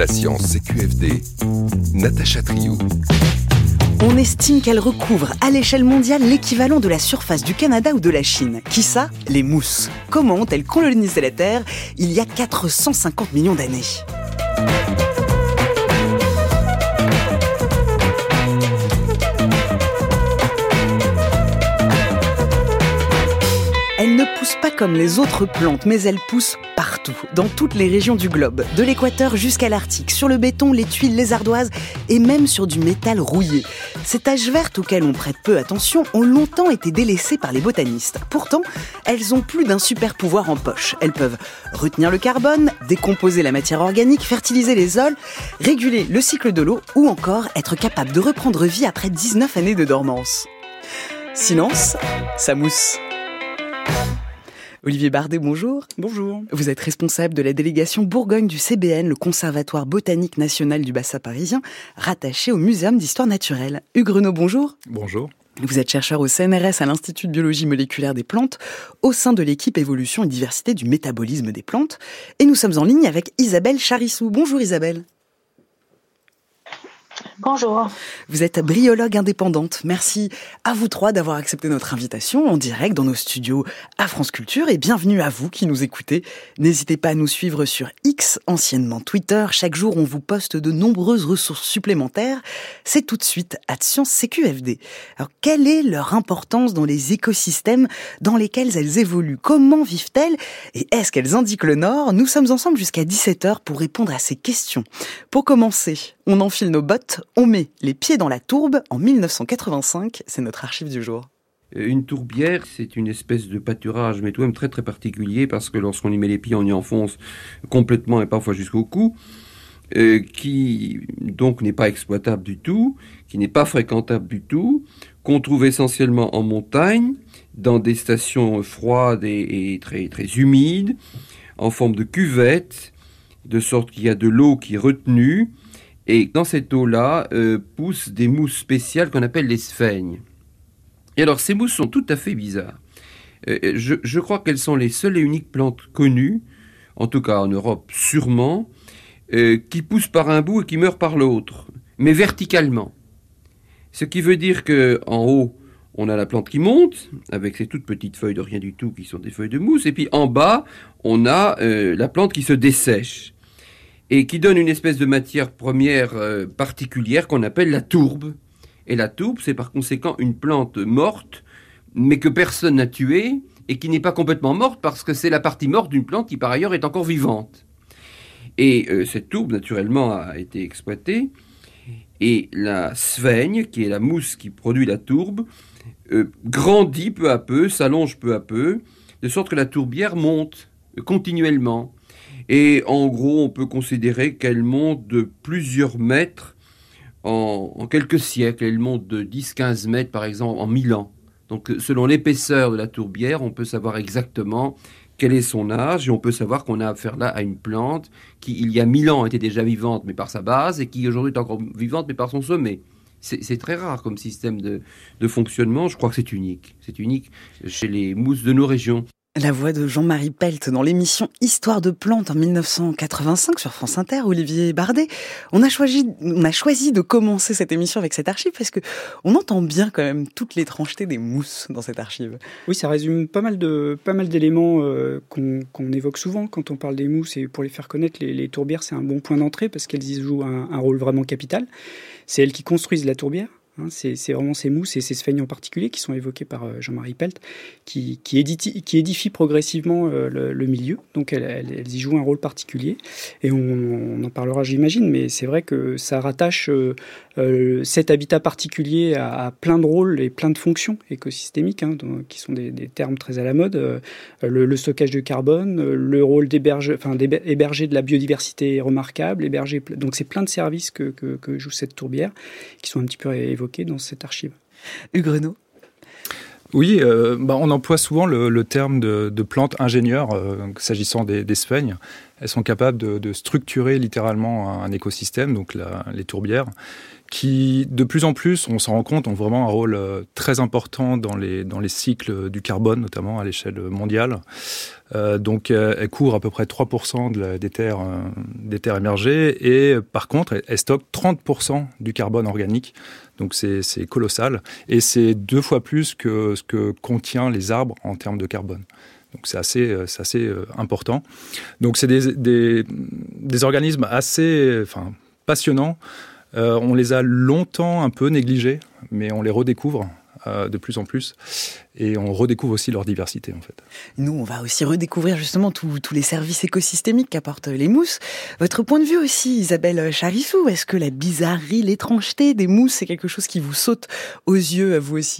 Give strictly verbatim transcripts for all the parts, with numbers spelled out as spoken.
La science C Q F D, Natacha Trio. On estime qu'elle recouvre à l'échelle mondiale l'équivalent de la surface du Canada ou de la Chine. Qui ça ? Les mousses. Comment ont-elles colonisé la Terre il y a quatre cent cinquante millions d'années ? Elles ne poussent pas comme les autres plantes, mais elles poussent partout, dans toutes les régions du globe, de l'équateur jusqu'à l'Arctique, sur le béton, les tuiles, les ardoises et même sur du métal rouillé. Ces taches vertes auxquelles on prête peu attention ont longtemps été délaissées par les botanistes. Pourtant, elles ont plus d'un super pouvoir en poche. Elles peuvent retenir le carbone, décomposer la matière organique, fertiliser les sols, réguler le cycle de l'eau ou encore être capables de reprendre vie après dix-neuf années de dormance. Silence, ça mousse. Olivier Bardet, bonjour. Bonjour. Vous êtes responsable de la délégation Bourgogne du C B N, le Conservatoire botanique national du Bassin parisien, rattaché au Muséum d'histoire naturelle. Hugues Renaud, bonjour. Bonjour. Vous êtes chercheur au C N R S à l'Institut de biologie moléculaire des plantes, au sein de l'équipe évolution et diversité du métabolisme des plantes. Et nous sommes en ligne avec Isabelle Charissou. Bonjour Isabelle. Bonjour. Vous êtes bryologue indépendante. Merci à vous trois d'avoir accepté notre invitation en direct dans nos studios à France Culture et bienvenue à vous qui nous écoutez. N'hésitez pas à nous suivre sur X, anciennement Twitter. Chaque jour, on vous poste de nombreuses ressources supplémentaires. C'est tout de suite à Science C Q F D. Alors, quelle est leur importance dans les écosystèmes dans lesquels elles évoluent ? Comment vivent-elles ? Et est-ce qu'elles indiquent le Nord ? Nous sommes ensemble jusqu'à dix-sept heures pour répondre à ces questions. Pour commencer, on enfile nos bottes, on met les pieds dans la tourbe en mille neuf cent quatre-vingt-cinq, c'est notre archive du jour. Une tourbière, c'est une espèce de pâturage, mais tout de même très très particulier, parce que lorsqu'on y met les pieds, on y enfonce complètement et parfois jusqu'au cou, euh, qui donc n'est pas exploitable du tout, qui n'est pas fréquentable du tout, qu'on trouve essentiellement en montagne, dans des stations froides et, et très, très humides, en forme de cuvette, de sorte qu'il y a de l'eau qui est retenue, et dans cette eau-là euh, poussent des mousses spéciales qu'on appelle les sphègnes. Et alors ces mousses sont tout à fait bizarres. Euh, je, je crois qu'elles sont les seules et uniques plantes connues, en tout cas en Europe sûrement, euh, qui poussent par un bout et qui meurent par l'autre, mais verticalement. Ce qui veut dire qu'en haut, on a la plante qui monte, avec ses toutes petites feuilles de rien du tout qui sont des feuilles de mousse, et puis en bas, on a euh, la plante qui se dessèche, et qui donne une espèce de matière première euh, particulière qu'on appelle la tourbe. Et la tourbe, c'est par conséquent une plante morte, mais que personne n'a tuée, et qui n'est pas complètement morte, parce que c'est la partie morte d'une plante qui par ailleurs est encore vivante. Et euh, cette tourbe, naturellement, a été exploitée, et la sphègne, qui est la mousse qui produit la tourbe, euh, grandit peu à peu, s'allonge peu à peu, de sorte que la tourbière monte euh, continuellement. Et en gros, on peut considérer qu'elle monte de plusieurs mètres en, en quelques siècles. Elle monte de dix à quinze mètres, par exemple, en mille ans. Donc, selon l'épaisseur de la tourbière, on peut savoir exactement quel est son âge. Et on peut savoir qu'on a affaire là à une plante qui, il y a mille ans, était déjà vivante, mais par sa base, et qui aujourd'hui est encore vivante, mais par son sommet. C'est, c'est très rare comme système de, de fonctionnement. Je crois que c'est unique. C'est unique chez les mousses de nos régions. La voix de Jean-Marie Pelt dans l'émission Histoire de plantes en mille neuf cent quatre-vingt-cinq sur France Inter, Olivier Bardet. On a choisi, on a choisi de commencer cette émission avec cette archive parce que on entend bien quand même toute l'étrangeté des mousses dans cette archive. Oui, ça résume pas mal de pas mal d'éléments euh, qu'on, qu'on évoque souvent quand on parle des mousses, et pour les faire connaître, les, les tourbières, c'est un bon point d'entrée parce qu'elles y jouent un, un rôle vraiment capital. C'est elles qui construisent la tourbière. Hein, c'est, c'est vraiment ces mousses et ces sphègnes en particulier qui sont évoquées par euh, Jean-Marie Pelt, qui, qui, éditi, qui édifient progressivement euh, le, le milieu. Donc elles, elles, elles y jouent un rôle particulier. Et on, on en parlera, j'imagine, mais c'est vrai que ça rattache euh, euh, cet habitat particulier à, à plein de rôles et plein de fonctions écosystémiques, hein, donc, qui sont des, des termes très à la mode. Euh, le, le stockage de carbone, le rôle d'héberger, enfin, d'héberger de la biodiversité remarquable, héberger, donc c'est plein de services que, que, que joue cette tourbière, qui sont un petit peu évoqués dans cette archive. Hugues Renaud. Oui, euh, bah on emploie souvent le, le terme de, de plante ingénieure euh, s'agissant des, des sphègnes. elles sont capables de, de structurer littéralement un, un écosystème, donc la, les tourbières, qui, de plus en plus, on s'en rend compte, ont vraiment un rôle euh, très important dans les, dans les cycles du carbone, notamment à l'échelle mondiale. Euh, donc, euh, elles couvrent à peu près trois pour cent de la, des, terres, euh, des terres émergées et, par contre, elles, elles stockent trente pour cent du carbone organique. Donc, c'est, c'est colossal. Et c'est deux fois plus que ce que contient les arbres en termes de carbone. Donc, c'est assez, c'est assez euh, important. Donc, c'est des, des, des organismes assez enfin, passionnants. Euh, on les a longtemps un peu négligés, mais on les redécouvre euh, de plus en plus. Et on redécouvre aussi leur diversité, en fait. Nous, on va aussi redécouvrir justement tous les services écosystémiques qu'apportent les mousses. Votre point de vue aussi, Isabelle Charissou, est-ce que la bizarrerie, l'étrangeté des mousses, c'est quelque chose qui vous saute aux yeux, à vous aussi ?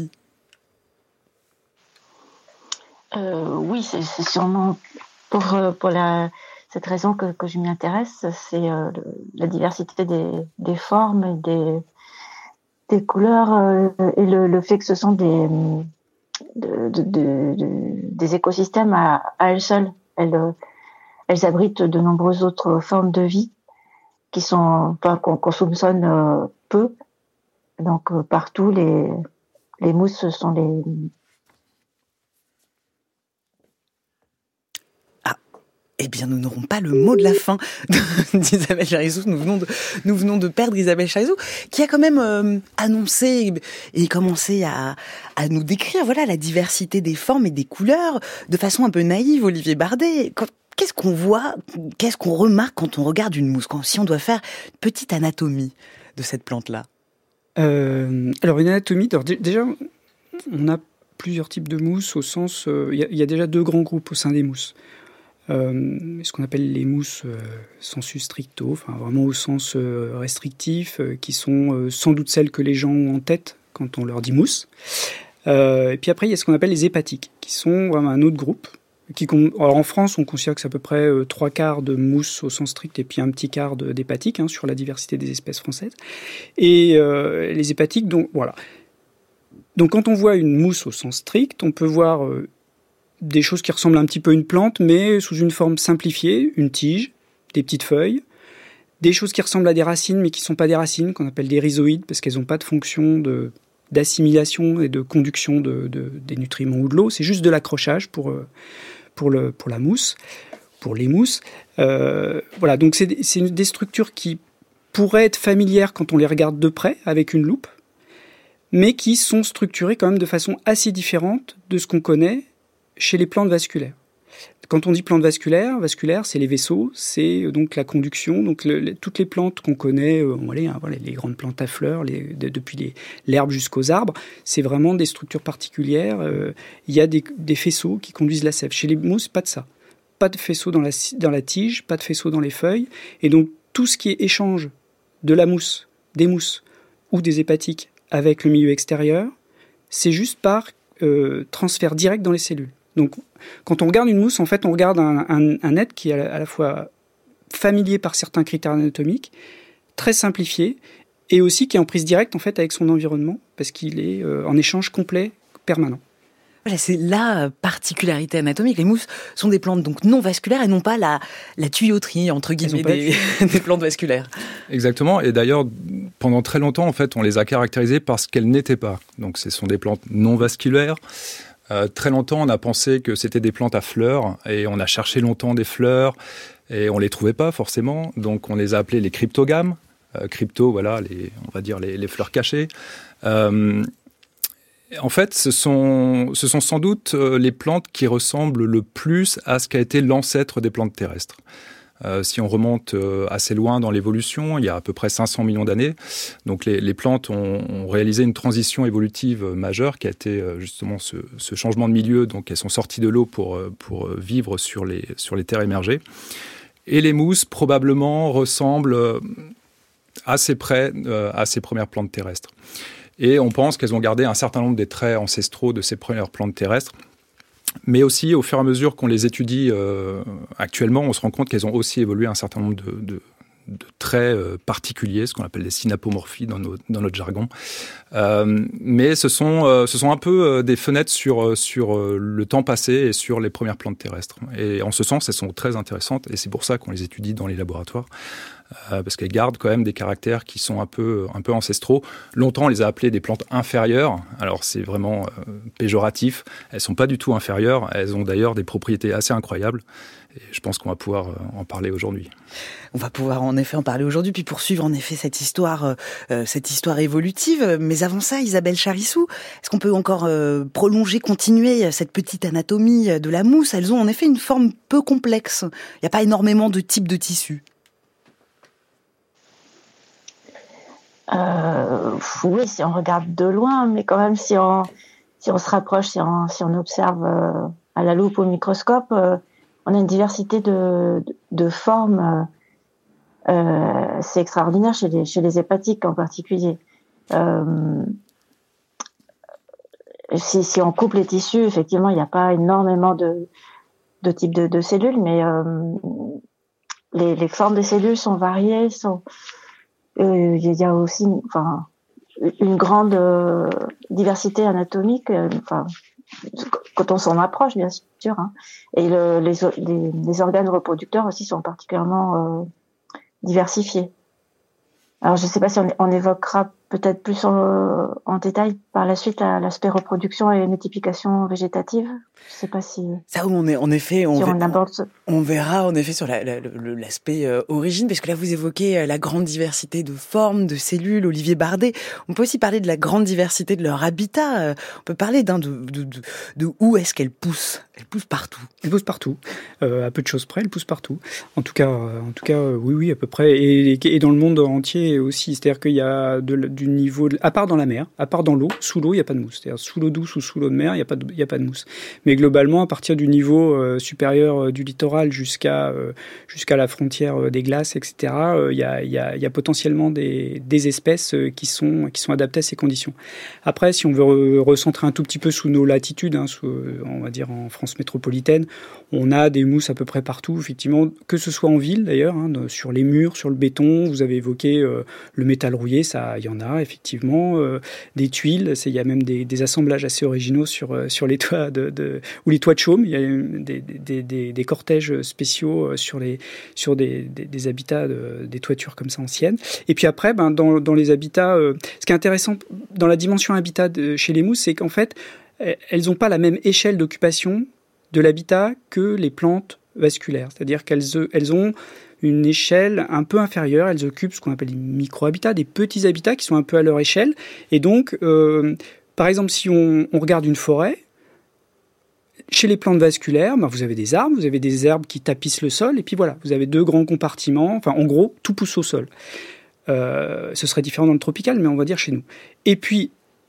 euh, Oui, c'est, c'est sûrement pour, pour la... cette raison que, que je m'y intéresse, c'est euh, le, la diversité des, des formes, et des, des couleurs euh, et le, le fait que ce sont des, de, de, de, de, des écosystèmes à, à elles seules. Elles, elles abritent de nombreuses autres formes de vie qui sont, enfin, qu'on, qu'on soupçonne euh, peu. Donc euh, partout, les, les mousses sont les... Eh bien, nous n'aurons pas le mot de la fin d'Isabelle Charissou. Nous venons de, nous venons de perdre Isabelle Charissou, qui a quand même euh, annoncé et commencé à, à nous décrire, voilà, la diversité des formes et des couleurs de façon un peu naïve, Olivier Bardet. Quand, qu'est-ce qu'on voit, qu'est-ce qu'on remarque quand on regarde une mousse, quand, si on doit faire une petite anatomie de cette plante-là? euh, Alors, une anatomie, alors, d- déjà, on a plusieurs types de mousses au sens... Il euh, y, y a déjà deux grands groupes au sein des mousses. Euh, ce qu'on appelle les mousses euh, sensu stricto, enfin vraiment au sens euh, restrictif, euh, qui sont euh, sans doute celles que les gens ont en tête quand on leur dit mousse. Euh, et puis après, il y a ce qu'on appelle les hépatiques, qui sont vraiment un autre groupe. Qui, alors en France, on considère que c'est à peu près euh, trois quarts de mousses au sens strict et puis un petit quart de, d'hépatiques hein, sur la diversité des espèces françaises. Et euh, les hépatiques, donc voilà. Donc quand on voit une mousse au sens strict, on peut voir euh, des choses qui ressemblent un petit peu à une plante, mais sous une forme simplifiée, une tige, des petites feuilles, des choses qui ressemblent à des racines, mais qui ne sont pas des racines, qu'on appelle des rhizoïdes, parce qu'elles n'ont pas de fonction de, d'assimilation et de conduction de, de, des nutriments ou de l'eau, c'est juste de l'accrochage pour, pour, le, pour la mousse, pour les mousses. Euh, voilà, donc c'est, c'est une, des structures qui pourraient être familières quand on les regarde de près, avec une loupe, mais qui sont structurées quand même de façon assez différente de ce qu'on connaît chez les plantes vasculaires. Quand on dit plantes vasculaires, vasculaires, c'est les vaisseaux, c'est donc la conduction. Donc le, le, toutes les plantes qu'on connaît, euh, allez, hein, voilà, les grandes plantes à fleurs, les, de, depuis les, l'herbe jusqu'aux arbres, c'est vraiment des structures particulières. Euh, il y a des, des faisceaux qui conduisent la sève. Chez les mousses, pas de ça. Pas de faisceaux dans la, dans la tige, pas de faisceaux dans les feuilles. Et donc tout ce qui est échange de la mousse, des mousses ou des hépatiques avec le milieu extérieur, c'est juste par euh, transfert direct dans les cellules. Donc, quand on regarde une mousse, en fait, on regarde un, un, un être qui est à la fois familier par certains critères anatomiques, très simplifié, et aussi qui est en prise directe en fait avec son environnement, parce qu'il est euh, en échange complet, permanent. Voilà, c'est la particularité anatomique. Les mousses sont des plantes donc non vasculaires et non pas la, la tuyauterie, entre guillemets, des, des plantes vasculaires. Exactement. Et d'ailleurs, pendant très longtemps, en fait, on les a caractérisées parce qu'elles n'étaient pas. Donc, ce sont des plantes non vasculaires. Euh, très longtemps, on a pensé que c'était des plantes à fleurs et on a cherché longtemps des fleurs et on les trouvait pas forcément. Donc, on les a appelées les cryptogames. Euh, crypto, voilà, les, on va dire les, les fleurs cachées. Euh, en fait, ce sont, ce sont sans doute les plantes qui ressemblent le plus à ce qu'a été l'ancêtre des plantes terrestres. Euh, si on remonte euh, assez loin dans l'évolution, il y a à peu près cinq cents millions d'années, donc les, les plantes ont, ont réalisé une transition évolutive majeure qui a été euh, justement ce, ce changement de milieu. Donc elles sont sorties de l'eau pour, pour vivre sur les, sur les terres émergées. Et les mousses probablement ressemblent assez près euh, à ces premières plantes terrestres. Et on pense qu'elles ont gardé un certain nombre des traits ancestraux de ces premières plantes terrestres. Mais aussi, au fur et à mesure qu'on les étudie euh, actuellement, on se rend compte qu'elles ont aussi évolué un certain nombre de, de, de traits euh, particuliers, ce qu'on appelle des synapomorphies dans, nos, dans notre jargon. Euh, mais ce sont, euh, ce sont un peu euh, des fenêtres sur, sur euh, le temps passé et sur les premières plantes terrestres. Et en ce sens, elles sont très intéressantes et c'est pour ça qu'on les étudie dans les laboratoires. Euh, parce qu'elles gardent quand même des caractères qui sont un peu, un peu ancestraux. Longtemps, on les a appelées des plantes inférieures. Alors, c'est vraiment euh, péjoratif. Elles ne sont pas du tout inférieures. Elles ont d'ailleurs des propriétés assez incroyables. Et je pense qu'on va pouvoir euh, en parler aujourd'hui. On va pouvoir en effet en parler aujourd'hui, puis poursuivre en effet cette histoire, euh, cette histoire évolutive. Mais avant ça, Isabelle Charissou, est-ce qu'on peut encore euh, prolonger, continuer cette petite anatomie de la mousse? Elles ont en effet une forme peu complexe. Il n'y a pas énormément de types de tissus. Euh, oui, si on regarde de loin, mais quand même, si on, si on se rapproche, si on, si on observe euh, à la loupe ou au microscope, euh, on a une diversité de, de, de formes. Euh, c'est extraordinaire chez les, chez les hépatiques en particulier. Euh, si, si on coupe les tissus, effectivement, il n'y a pas énormément de, de types de, de cellules, mais euh, les, les formes des cellules sont variées, sont il euh, y a aussi enfin une grande euh, diversité anatomique euh, enfin quand on s'en approche bien sûr hein. Et le, les, les les organes reproducteurs aussi sont particulièrement euh, diversifiés. Alors je sais pas si on, on évoquera peut-être plus en, en détail par la suite la, l'aspect reproduction et multiplication végétative. Je sais pas si ça où on est en effet on, si on, verra, aborde ce... on verra en effet sur la, la, l'aspect euh, origine, parce que là vous évoquez la grande diversité de formes, de cellules. Olivier Bardet, on peut aussi parler de la grande diversité de leur habitat. On peut parler d'un de, de, de, de où est-ce qu'elles poussent. Elles poussent partout. Elles poussent partout. Euh, à peu de choses près, elles poussent partout. En tout cas, euh, en tout cas, euh, oui, oui, à peu près. Et, et dans le monde entier aussi. C'est-à-dire qu'il y a de, du niveau, de, à part dans la mer, à part dans l'eau, sous l'eau, il n'y a pas de mousse. C'est-à-dire sous l'eau douce ou sous l'eau de mer, il n'y a pas de, il y a pas de mousse. Mais globalement, à partir du niveau euh, supérieur euh, du littoral jusqu'à euh, jusqu'à la frontière euh, des glaces, et cetera, il euh, y, a, y, a, y a potentiellement des, des espèces euh, qui sont qui sont adaptées à ces conditions. Après, si on veut re- recentrer un tout petit peu sous nos latitudes, hein, sous, on va dire en France métropolitaine, on a des mousses à peu près partout, effectivement, que ce soit en ville d'ailleurs, hein, sur les murs, sur le béton. Vous avez évoqué euh, le métal rouillé, ça, il y en a effectivement, euh, des tuiles. Il y a même des, des assemblages assez originaux sur sur les toits de, de ou les toits de chaume. Il y a des, des, des, des cortèges spéciaux sur les sur des, des, des habitats, de, des toitures comme ça anciennes. Et puis après, ben dans dans les habitats, euh, ce qui est intéressant dans la dimension habitat de, chez les mousses, c'est qu'en fait, elles n'ont pas la même échelle d'occupation de l'habitat que les plantes vasculaires. C'est-à-dire qu'elles elles ont une échelle un peu inférieure. Elles occupent ce qu'on appelle des micro-habitats, des petits habitats qui sont un peu à leur échelle. Et donc, euh, par exemple, si on, on regarde une forêt, chez les plantes vasculaires, ben vous avez des arbres, vous avez des herbes qui tapissent le sol, et puis voilà, vous avez deux grands compartiments. Enfin, en gros, tout pousse au sol. Euh, ce serait différent dans le tropical, mais on va dire chez nous. Et puis,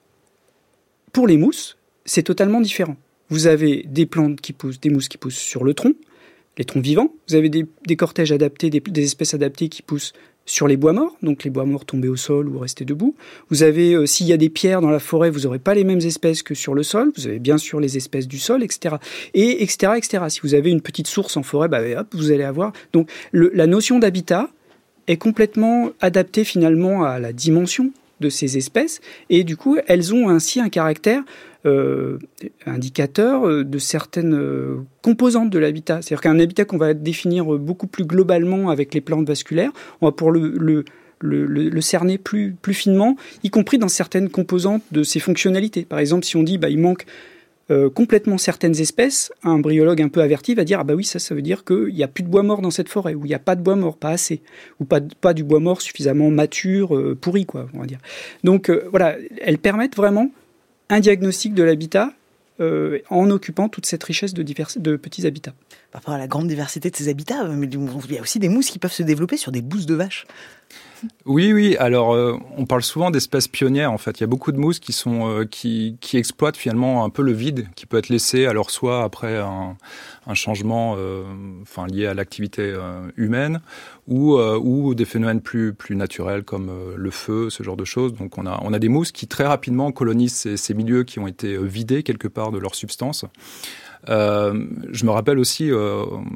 pour les mousses, c'est totalement différent. Vous avez des plantes qui poussent, des mousses qui poussent sur le tronc, les troncs vivants. Vous avez des, des cortèges adaptés, des, des espèces adaptées qui poussent sur les bois morts, donc les bois morts tombés au sol ou restés debout. Vous avez, euh, s'il y a des pierres dans la forêt, vous n'aurez pas les mêmes espèces que sur le sol. Vous avez bien sûr les espèces du sol, et cetera. Et et cetera, et cetera. Si vous avez une petite source en forêt, bah, hop, vous allez avoir. Donc le, la notion d'habitat est complètement adaptée finalement à la dimension de ces espèces, et du coup, elles ont ainsi un caractère euh, indicateur de certaines euh, composantes de l'habitat. C'est-à-dire qu'un habitat qu'on va définir beaucoup plus globalement avec les plantes vasculaires, on va pour le, le, le, le, le cerner plus, plus finement, y compris dans certaines composantes de ses fonctionnalités. Par exemple, si on dit bah, il manque Euh, complètement certaines espèces, un bryologue un peu averti va dire ah bah oui, ça ça veut dire qu'il n'y a plus de bois mort dans cette forêt, ou il n'y a pas de bois mort, pas assez, ou pas, pas du bois mort suffisamment mature, euh, pourri quoi, on va dire. Donc euh, voilà, elles permettent vraiment un diagnostic de l'habitat euh, en occupant toute cette richesse de, divers, de petits habitats. Par rapport à la grande diversité de ces habitats, mais il y a aussi des mousses qui peuvent se développer sur des bousses de vaches. Oui, oui. Alors, euh, on parle souvent d'espèces pionnières. En fait, il y a beaucoup de mousses qui sont euh, qui, qui exploitent finalement un peu le vide qui peut être laissé, alors soit après un, un changement, euh, enfin lié à l'activité euh, humaine, ou euh, ou des phénomènes plus plus naturels comme euh, le feu, ce genre de choses. Donc, on a on a des mousses qui très rapidement colonisent ces, ces milieux qui ont été vidés quelque part de leur substance. Euh, je me rappelle aussi. Euh,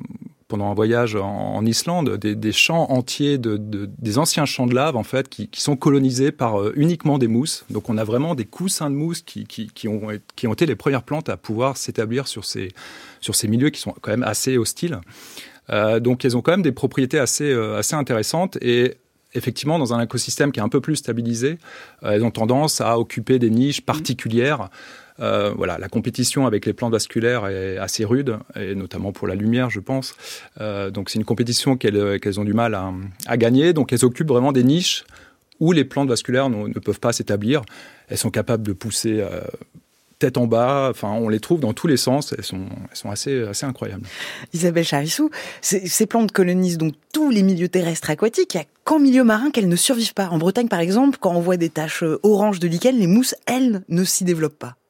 pendant un voyage en, en Islande, des, des champs entiers, de, de, des anciens champs de lave, en fait, qui, qui sont colonisés par euh, uniquement des mousses. Donc, on a vraiment des coussins de mousse qui, qui, qui, ont, qui ont été les premières plantes à pouvoir s'établir sur ces, sur ces milieux qui sont quand même assez hostiles. Euh, donc, elles ont quand même des propriétés assez, euh, assez intéressantes et effectivement, dans un écosystème qui est un peu plus stabilisé, euh, elles ont tendance à occuper des niches particulières. Euh, voilà, la compétition avec les plantes vasculaires est assez rude, et notamment pour la lumière, je pense. Euh, donc, c'est une compétition qu'elles, qu'elles ont du mal à, à gagner. Donc, elles occupent vraiment des niches où les plantes vasculaires ne, ne peuvent pas s'établir. Elles sont capables de pousser euh, tête en bas, enfin, on les trouve dans tous les sens, elles sont, elles sont assez, assez incroyables. Isabelle Charissou, ces, ces plantes colonisent donc tous les milieux terrestres aquatiques. Il n'y a qu'en milieu marin qu'elles ne survivent pas. En Bretagne, par exemple, quand on voit des taches oranges de lichen, les mousses, elles, ne s'y développent pas.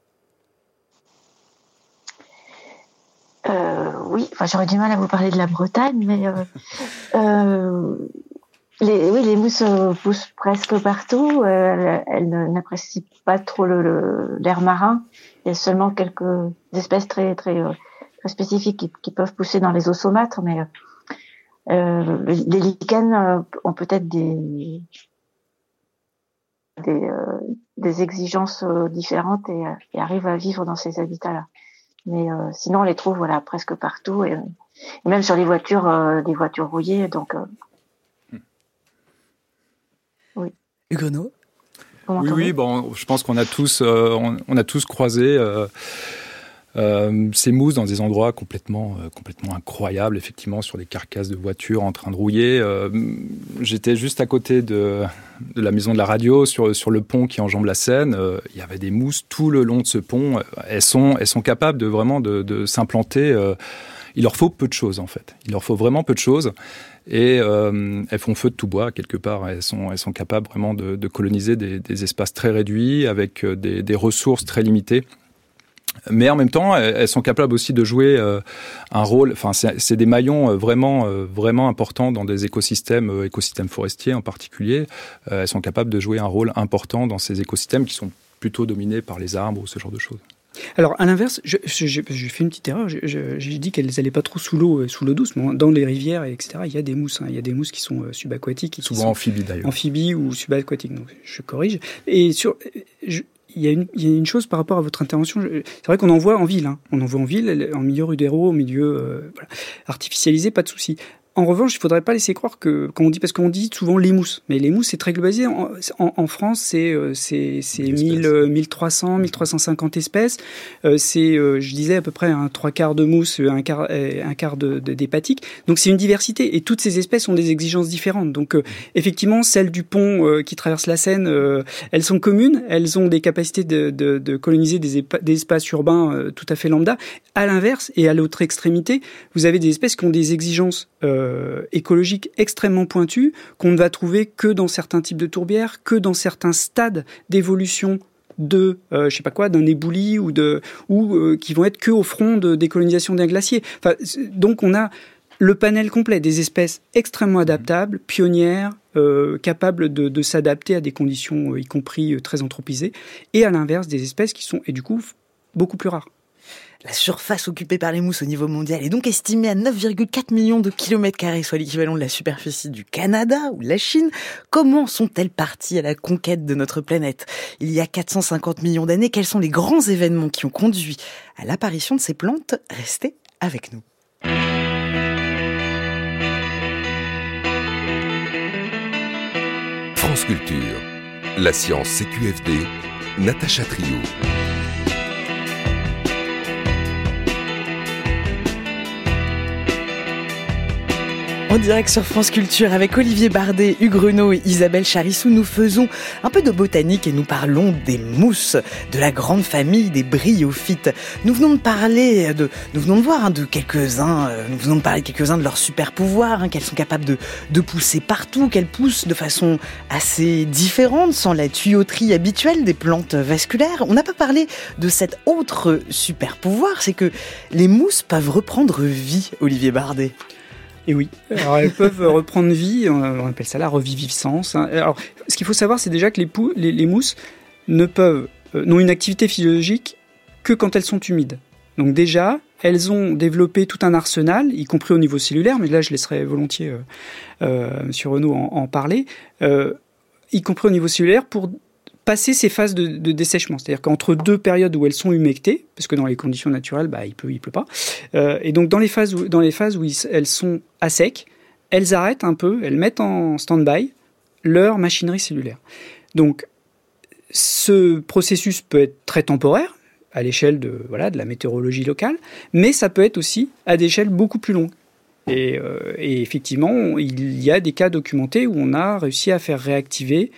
Euh, oui, enfin, j'aurais du mal à vous parler de la Bretagne, mais euh, euh, les, oui, les mousses euh, poussent presque partout. Euh, elles n'apprécient pas trop le, le, l'air marin. Il y a seulement quelques espèces très très, euh, très spécifiques qui, qui peuvent pousser dans les eaux saumâtres, mais euh, les lichens ont peut-être des des, euh, des exigences différentes et, et arrivent à vivre dans ces habitats-là. Mais euh, sinon, on les trouve voilà presque partout et, et même sur les voitures, euh, des voitures rouillées. Donc, euh... hmm. oui. Hugues Oui, oui. Bon, je pense qu'on a tous, euh, on, on a tous croisé euh, euh, ces mousses dans des endroits complètement, euh, complètement incroyables. Effectivement, sur des carcasses de voitures en train de rouiller. Euh, j'étais juste à côté de, de la maison de la radio, sur sur le pont qui enjambe la Seine. Euh, il y avait des mousses tout le long de ce pont. Elles sont, elles sont capables de vraiment de, de s'implanter. Euh, il leur faut peu de choses en fait. Il leur faut vraiment peu de choses. Et euh, elles font feu de tout bois quelque part. Elles sont, elles sont capables vraiment de, de coloniser des, des espaces très réduits avec des, des ressources très limitées. Mais en même temps, elles sont capables aussi de jouer euh, un rôle. Enfin, c'est, c'est des maillons vraiment, euh, vraiment importants dans des écosystèmes, euh, écosystèmes forestiers en particulier. Euh, elles sont capables de jouer un rôle important dans ces écosystèmes qui sont plutôt dominés par les arbres ou ce genre de choses. Alors, à l'inverse, je, je, je, j'ai fait une petite erreur. Je, je, j'ai dit qu'elles n'allaient pas trop sous l'eau, sous l'eau douce, mais dans les rivières, et cetera. Il y a des mousses. Hein, il y a des mousses qui sont euh, subaquatiques. Et souvent qui sont amphibies d'ailleurs. Amphibies ou subaquatiques. Donc, je corrige. Et sur, je, il y a une, il y a une chose par rapport à votre intervention. Je, c'est vrai qu'on en voit en ville. Hein. On en voit en ville, en milieu ruderos, en milieu euh, voilà, artificialisé, pas de souci. En revanche, il ne faudrait pas laisser croire que, quand on dit, parce qu'on dit souvent les mousses, mais les mousses, c'est très globalisé. En, en, en France, c'est, c'est, c'est mille, mille trois cents, mille trois cent cinquante espèces. Euh, c'est, euh, je disais, à peu près un trois quarts de mousses, un quart, un quart de, de, d'hépatiques. Donc, c'est une diversité. Et toutes ces espèces ont des exigences différentes. Donc, euh, effectivement, celles du pont euh, qui traverse la Seine, euh, elles sont communes. Elles ont des capacités de, de, de coloniser des, épa- des espaces urbains euh, tout à fait lambda. À l'inverse, et à l'autre extrémité, vous avez des espèces qui ont des exigences euh, écologiques extrêmement pointues, qu'on ne va trouver que dans certains types de tourbières, que dans certains stades d'évolution de, euh, je sais pas quoi, d'un éboulis ou de, ou euh, qui vont être que au front de décolonisation d'un glacier. Enfin, donc on a le panel complet des espèces extrêmement adaptables, pionnières, euh, capables de, de s'adapter à des conditions, euh, y compris euh, très anthropisées, et à l'inverse des espèces qui sont, et du coup, beaucoup plus rares. La surface occupée par les mousses au niveau mondial est donc estimée à neuf virgule quatre millions de kilomètres carrés, soit l'équivalent de la superficie du Canada ou de la Chine. Comment sont-elles parties à la conquête de notre planète ? Il y a quatre cent cinquante millions d'années, quels sont les grands événements qui ont conduit à l'apparition de ces plantes ? Restez avec nous. France Culture, la science C Q F D, Natacha Trio. En direct sur France Culture avec Olivier Bardet, Hugues Renaud et Isabelle Charissou, nous faisons un peu de botanique et nous parlons des mousses, de la grande famille des bryophytes. Nous venons de parler de, nous venons de voir hein, de quelques-uns, euh, nous venons de parler de quelques-uns de leurs super pouvoirs, hein, qu'elles sont capables de, de pousser partout, qu'elles poussent de façon assez différente, sans la tuyauterie habituelle des plantes vasculaires. On n'a pas parlé de cet autre super pouvoir, c'est que les mousses peuvent reprendre vie, Olivier Bardet. Et oui, alors elles peuvent reprendre vie, on appelle ça la reviviscence. Alors, ce qu'il faut savoir, c'est déjà que les, pou- les, les mousses ne peuvent, euh, n'ont une activité physiologique que quand elles sont humides. Donc déjà, elles ont développé tout un arsenal, y compris au niveau cellulaire, mais là je laisserai volontiers euh, euh, M. Renaud en, en parler, euh, y compris au niveau cellulaire, pour passer ces phases de, de dessèchement. C'est-à-dire qu'entre deux périodes où elles sont humectées, parce que dans les conditions naturelles, bah, il pleut, il pleut pas, euh, et donc dans les phases où, dans les phases où ils, elles sont à sec, elles arrêtent un peu, elles mettent en stand-by leur machinerie cellulaire. Donc, ce processus peut être très temporaire, à l'échelle de, voilà, de la météorologie locale, mais ça peut être aussi à des échelles beaucoup plus longues. Et, euh, et effectivement, il y a des cas documentés où on a réussi à faire réactiver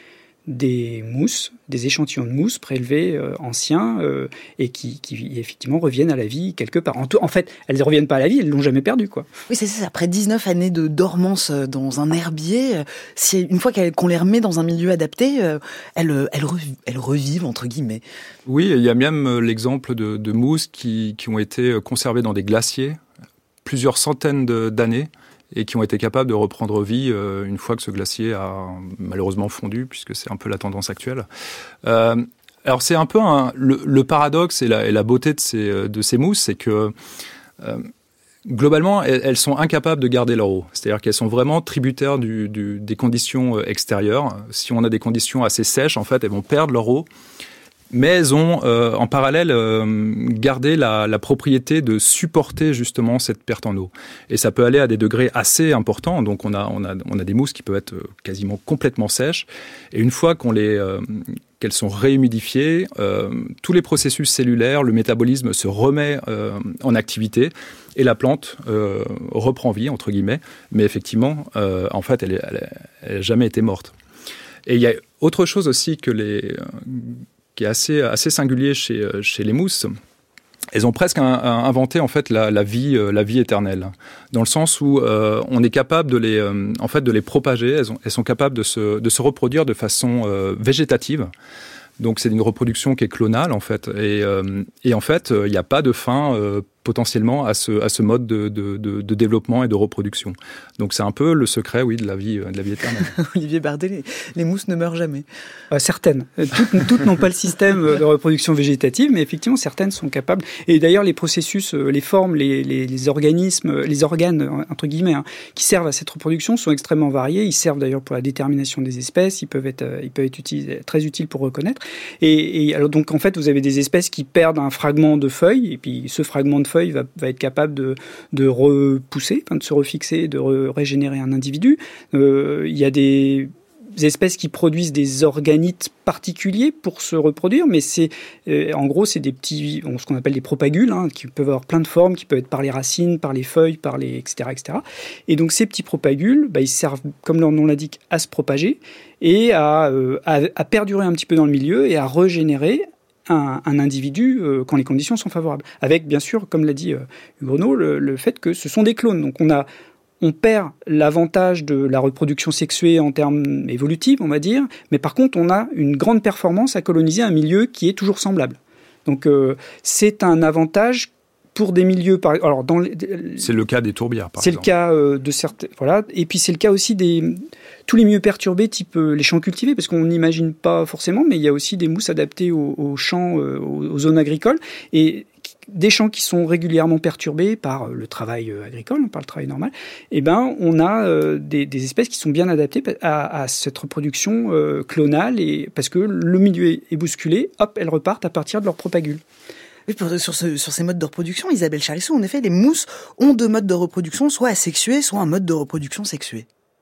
des mousses, des échantillons de mousse prélevés euh, anciens euh, et qui, qui effectivement reviennent à la vie quelque part. En, tout, en fait, elles ne reviennent pas à la vie, elles ne l'ont jamais perdu, quoi. Oui, c'est ça. Après dix-neuf années de dormance dans un herbier, c'est une fois qu'on les remet dans un milieu adapté, elles, elles, rev, elles revivent, entre guillemets. Oui, il y a même l'exemple de, de mousses qui, qui ont été conservées dans des glaciers plusieurs centaines de, d'années et qui ont été capables de reprendre vie euh, une fois que ce glacier a malheureusement fondu, puisque c'est un peu la tendance actuelle. Euh, alors c'est un peu un, le, le paradoxe et la, et la beauté de ces, de ces mousses, c'est que euh, globalement, elles, elles sont incapables de garder leur eau. C'est-à-dire qu'elles sont vraiment tributaires du, du, des conditions extérieures. Si on a des conditions assez sèches, en fait, elles vont perdre leur eau. Mais elles ont, euh, en parallèle, euh, gardé la, la propriété de supporter justement cette perte en eau. Et ça peut aller à des degrés assez importants. Donc, on a, on a, on a des mousses qui peuvent être quasiment complètement sèches. Et une fois qu'on les, euh, qu'elles sont réhumidifiées, euh, tous les processus cellulaires, le métabolisme se remet euh, en activité et la plante euh, reprend vie, entre guillemets. Mais effectivement, euh, en fait, elle n'a jamais été morte. Et il y a autre chose aussi que les... Euh, qui est assez, assez singulier chez, chez les mousses. Elles ont presque un, un, inventé en fait la, la vie, la vie éternelle, dans le sens où euh, on est capable de les, euh, en fait, de les propager. Elles, ont, elles sont capables de se, de se reproduire de façon euh, végétative. Donc c'est une reproduction qui est clonale en fait. Et, euh, et en fait, il n'y a pas de fin euh, potentiellement à ce, à ce mode de, de, de, de développement et de reproduction. Donc c'est un peu le secret, oui, de la vie, de la vie éternelle. Olivier Bardet, les, les mousses ne meurent jamais. Euh, certaines. Toutes, toutes n'ont pas le système de reproduction végétative, mais effectivement, certaines sont capables. Et d'ailleurs, les processus, les formes, les, les, les organismes, les organes, entre guillemets, hein, qui servent à cette reproduction sont extrêmement variés. Ils servent d'ailleurs pour la détermination des espèces. Ils peuvent être, ils peuvent être utilisés, très utiles pour reconnaître. Et, et alors, donc, en fait, vous avez des espèces qui perdent un fragment de feuille, et puis ce fragment de feuille va, va être capable de, de repousser, enfin, de se refixer, de re, régénérer un individu. Euh, il y a des espèces qui produisent des organites particuliers pour se reproduire, mais c'est euh, en gros c'est des petits, ce qu'on appelle des propagules, hein, qui peuvent avoir plein de formes, qui peuvent être par les racines, par les feuilles, par les et cetera et cetera. Et donc ces petits propagules, bah, ils servent, comme leur nom l'indique, à se propager et à, euh, à, à perdurer un petit peu dans le milieu et à régénérer un, un individu euh, quand les conditions sont favorables. Avec bien sûr, comme l'a dit euh, Bruno, le, le fait que ce sont des clones. Donc on a On perd l'avantage de la reproduction sexuée en termes évolutifs, on va dire, mais par contre, on a une grande performance à coloniser un milieu qui est toujours semblable. Donc, euh, c'est un avantage pour des milieux... Par... Alors, dans les... C'est le cas des tourbières, par c'est exemple. C'est le cas euh, de certains... Voilà. Et puis, c'est le cas aussi des... Tous les milieux perturbés, type euh, les champs cultivés, parce qu'on n'imagine pas forcément, mais il y a aussi des mousses adaptées aux, aux champs, euh, aux, aux zones agricoles, et des champs qui sont régulièrement perturbés par le travail agricole, par le travail normal, eh ben, on a euh, des, des espèces qui sont bien adaptées à, à cette reproduction euh, clonale, et, parce que le milieu est, est bousculé, hop, elles repartent à partir de leur propagule. Oui, pour, sur, ce, sur ces modes de reproduction, Isabelle Charlesson, en effet, les mousses ont deux modes de reproduction, soit asexués, soit un mode de reproduction sexué.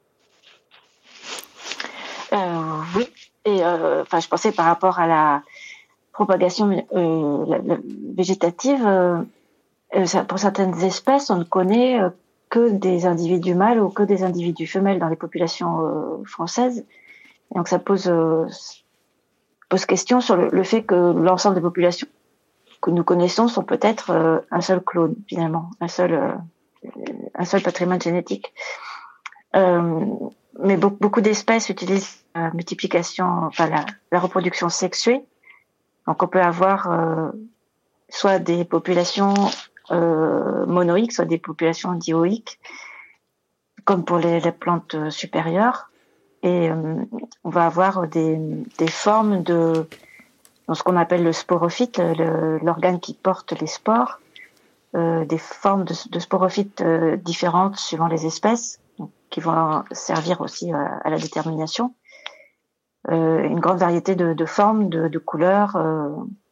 Euh, oui, et euh, enfin, je pensais par rapport à la propagation euh, la, la végétative, euh, euh, pour certaines espèces, on ne connaît euh, que des individus mâles ou que des individus femelles dans les populations euh, françaises. Et donc ça pose, euh, pose question sur le, le fait que l'ensemble des populations que nous connaissons sont peut-être euh, un seul clone, finalement, un seul, euh, un seul patrimoine génétique. Euh, mais beaucoup, beaucoup d'espèces utilisent la multiplication, enfin la, la reproduction sexuée. Donc on peut avoir euh, soit des populations euh, monoïques, soit des populations dioïques, comme pour les, les plantes supérieures. Et euh, on va avoir des, des formes de dans ce qu'on appelle le sporophyte, le, l'organe qui porte les spores, euh, des formes de, de sporophytes euh, différentes suivant les espèces, donc, qui vont servir aussi à, à la détermination. Euh, une grande variété de, de formes, de, de couleurs euh,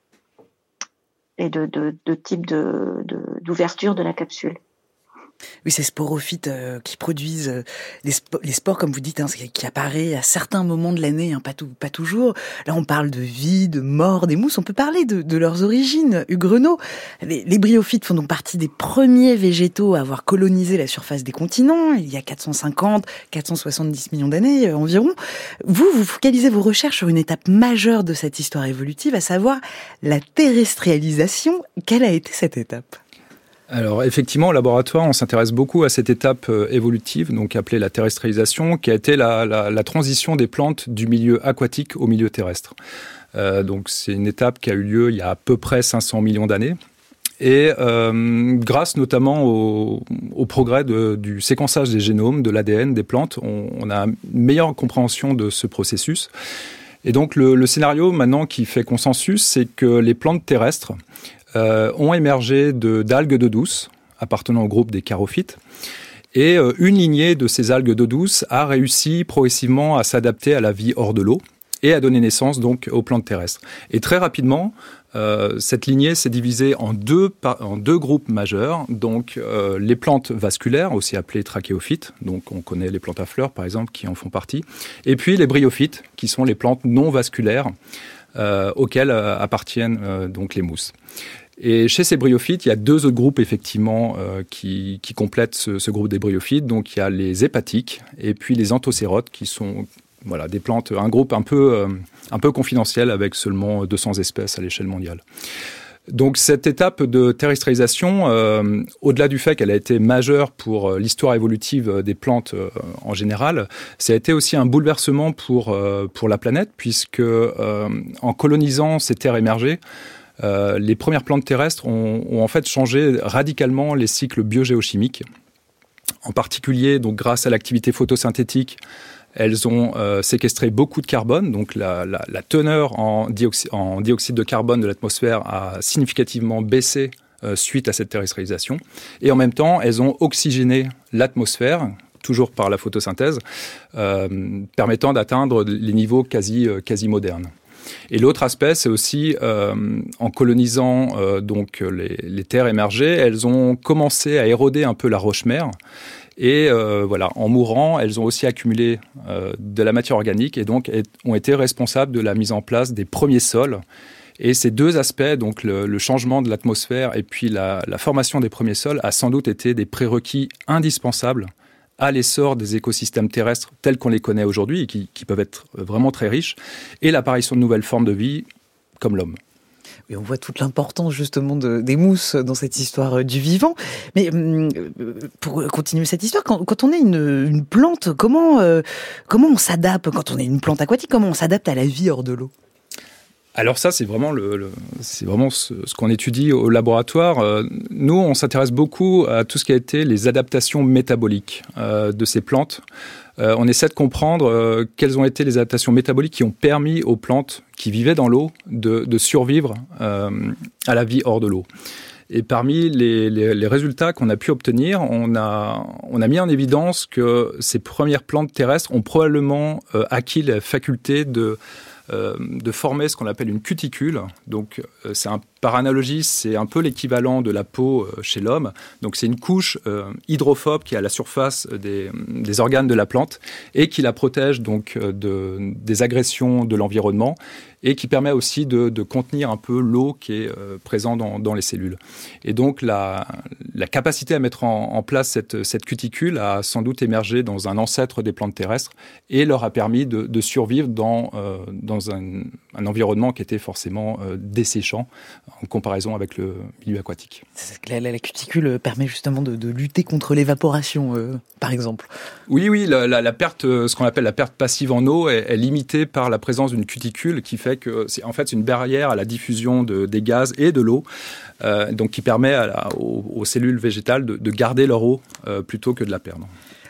et de, de, de types de, de, d'ouverture de la capsule. Oui, ces sporophytes euh, qui produisent euh, les, spo- les spores, comme vous dites, hein, qui apparaît à certains moments de l'année, hein, pas, tout, pas toujours. Là, on parle de vie, de mort, des mousses. On peut parler de, de leurs origines. Hugues Renaud, les, les bryophytes font donc partie des premiers végétaux à avoir colonisé la surface des continents, il y a quatre cent cinquante, quatre cent soixante-dix millions d'années euh, environ. Vous, vous focalisez vos recherches sur une étape majeure de cette histoire évolutive, à savoir la terrestrialisation. Quelle a été cette étape ? Alors effectivement, au laboratoire, on s'intéresse beaucoup à cette étape euh, évolutive, donc appelée la terrestrialisation, qui a été la, la, la transition des plantes du milieu aquatique au milieu terrestre. Euh, donc c'est une étape qui a eu lieu il y a à peu près cinq cents millions d'années. Et euh, grâce notamment au, au progrès de, du séquençage des génomes, de l'A D N des plantes, on, on a une meilleure compréhension de ce processus. Et donc le, le scénario maintenant qui fait consensus, c'est que les plantes terrestres Euh, ont émergé de, d'algues d'eau douce, appartenant au groupe des charophytes. Et euh, une lignée de ces algues d'eau douce a réussi progressivement à s'adapter à la vie hors de l'eau et à donner naissance donc aux plantes terrestres. Et très rapidement, euh, cette lignée s'est divisée en deux, en deux groupes majeurs. Donc euh, les plantes vasculaires, aussi appelées trachéophytes, donc on connaît les plantes à fleurs par exemple qui en font partie, et puis les bryophytes, qui sont les plantes non vasculaires, euh, auxquelles euh, appartiennent euh, donc les mousses. Et chez ces bryophytes, il y a deux autres groupes effectivement euh, qui, qui complètent ce, ce groupe des bryophytes. Donc il y a les hépatiques et puis les anthocérotes qui sont voilà, des plantes, un groupe un peu, euh, un peu confidentiel avec seulement deux cents espèces à l'échelle mondiale. Donc cette étape de terrestrialisation, euh, au-delà du fait qu'elle a été majeure pour l'histoire évolutive des plantes euh, en général, ça a été aussi un bouleversement pour, euh, pour la planète puisque euh, en colonisant ces terres émergées, Euh, les premières plantes terrestres ont, ont en fait changé radicalement les cycles biogéochimiques. En particulier, donc grâce à l'activité photosynthétique, elles ont euh, séquestré beaucoup de carbone. Donc la, la, la teneur en, dioxy- en dioxyde de carbone de l'atmosphère a significativement baissé euh, suite à cette terrestrialisation. Et en même temps, elles ont oxygéné l'atmosphère, toujours par la photosynthèse, euh, permettant d'atteindre les niveaux quasi, euh, quasi modernes. Et l'autre aspect, c'est aussi euh, en colonisant euh, donc les, les terres émergées, elles ont commencé à éroder un peu la roche-mère. Et euh, voilà, en mourant, elles ont aussi accumulé euh, de la matière organique et donc ont été responsables de la mise en place des premiers sols. Et ces deux aspects, donc le, le changement de l'atmosphère et puis la, la formation des premiers sols, a sans doute été des prérequis indispensables à l'essor des écosystèmes terrestres tels qu'on les connaît aujourd'hui et qui, qui peuvent être vraiment très riches, et l'apparition de nouvelles formes de vie comme l'homme. Et on voit toute l'importance justement de, des mousses dans cette histoire du vivant. Mais pour continuer cette histoire, quand, quand on est une, une plante, comment, euh, comment on s'adapte, quand on est une plante aquatique, comment on s'adapte à la vie hors de l'eau ? Alors ça, c'est vraiment, le, le, c'est vraiment ce, ce qu'on étudie au laboratoire. Euh, nous, on s'intéresse beaucoup à tout ce qui a été les adaptations métaboliques euh, de ces plantes. Euh, on essaie de comprendre euh, quelles ont été les adaptations métaboliques qui ont permis aux plantes qui vivaient dans l'eau de, de survivre euh, à la vie hors de l'eau. Et parmi les, les, les résultats qu'on a pu obtenir, on a, on a mis en évidence que ces premières plantes terrestres ont probablement euh, acquis la faculté de Euh, de former ce qu'on appelle une cuticule. Donc, euh, c'est un, par analogie, c'est un peu l'équivalent de la peau euh, chez l'homme. Donc, c'est une couche euh, hydrophobe qui est à la surface des, des organes de la plante et qui la protège donc euh, de, des agressions de l'environnement et qui permet aussi de, de contenir un peu l'eau qui est euh, présente dans, dans les cellules. Et donc, la, la capacité à mettre en, en place cette, cette cuticule a sans doute émergé dans un ancêtre des plantes terrestres et leur a permis de, de survivre dans, euh, dans un, un environnement qui était forcément euh, desséchant en comparaison avec le milieu aquatique. La, la, la cuticule permet justement de, de lutter contre l'évaporation, euh, par exemple. Oui, oui, la, la, la perte, ce qu'on appelle la perte passive en eau est, est limitée par la présence d'une cuticule qui fait que c'est en fait une barrière à la diffusion de, des gaz et de l'eau, euh, donc qui permet à la, aux, aux cellules végétales de, de garder leur eau euh, plutôt que de la perdre.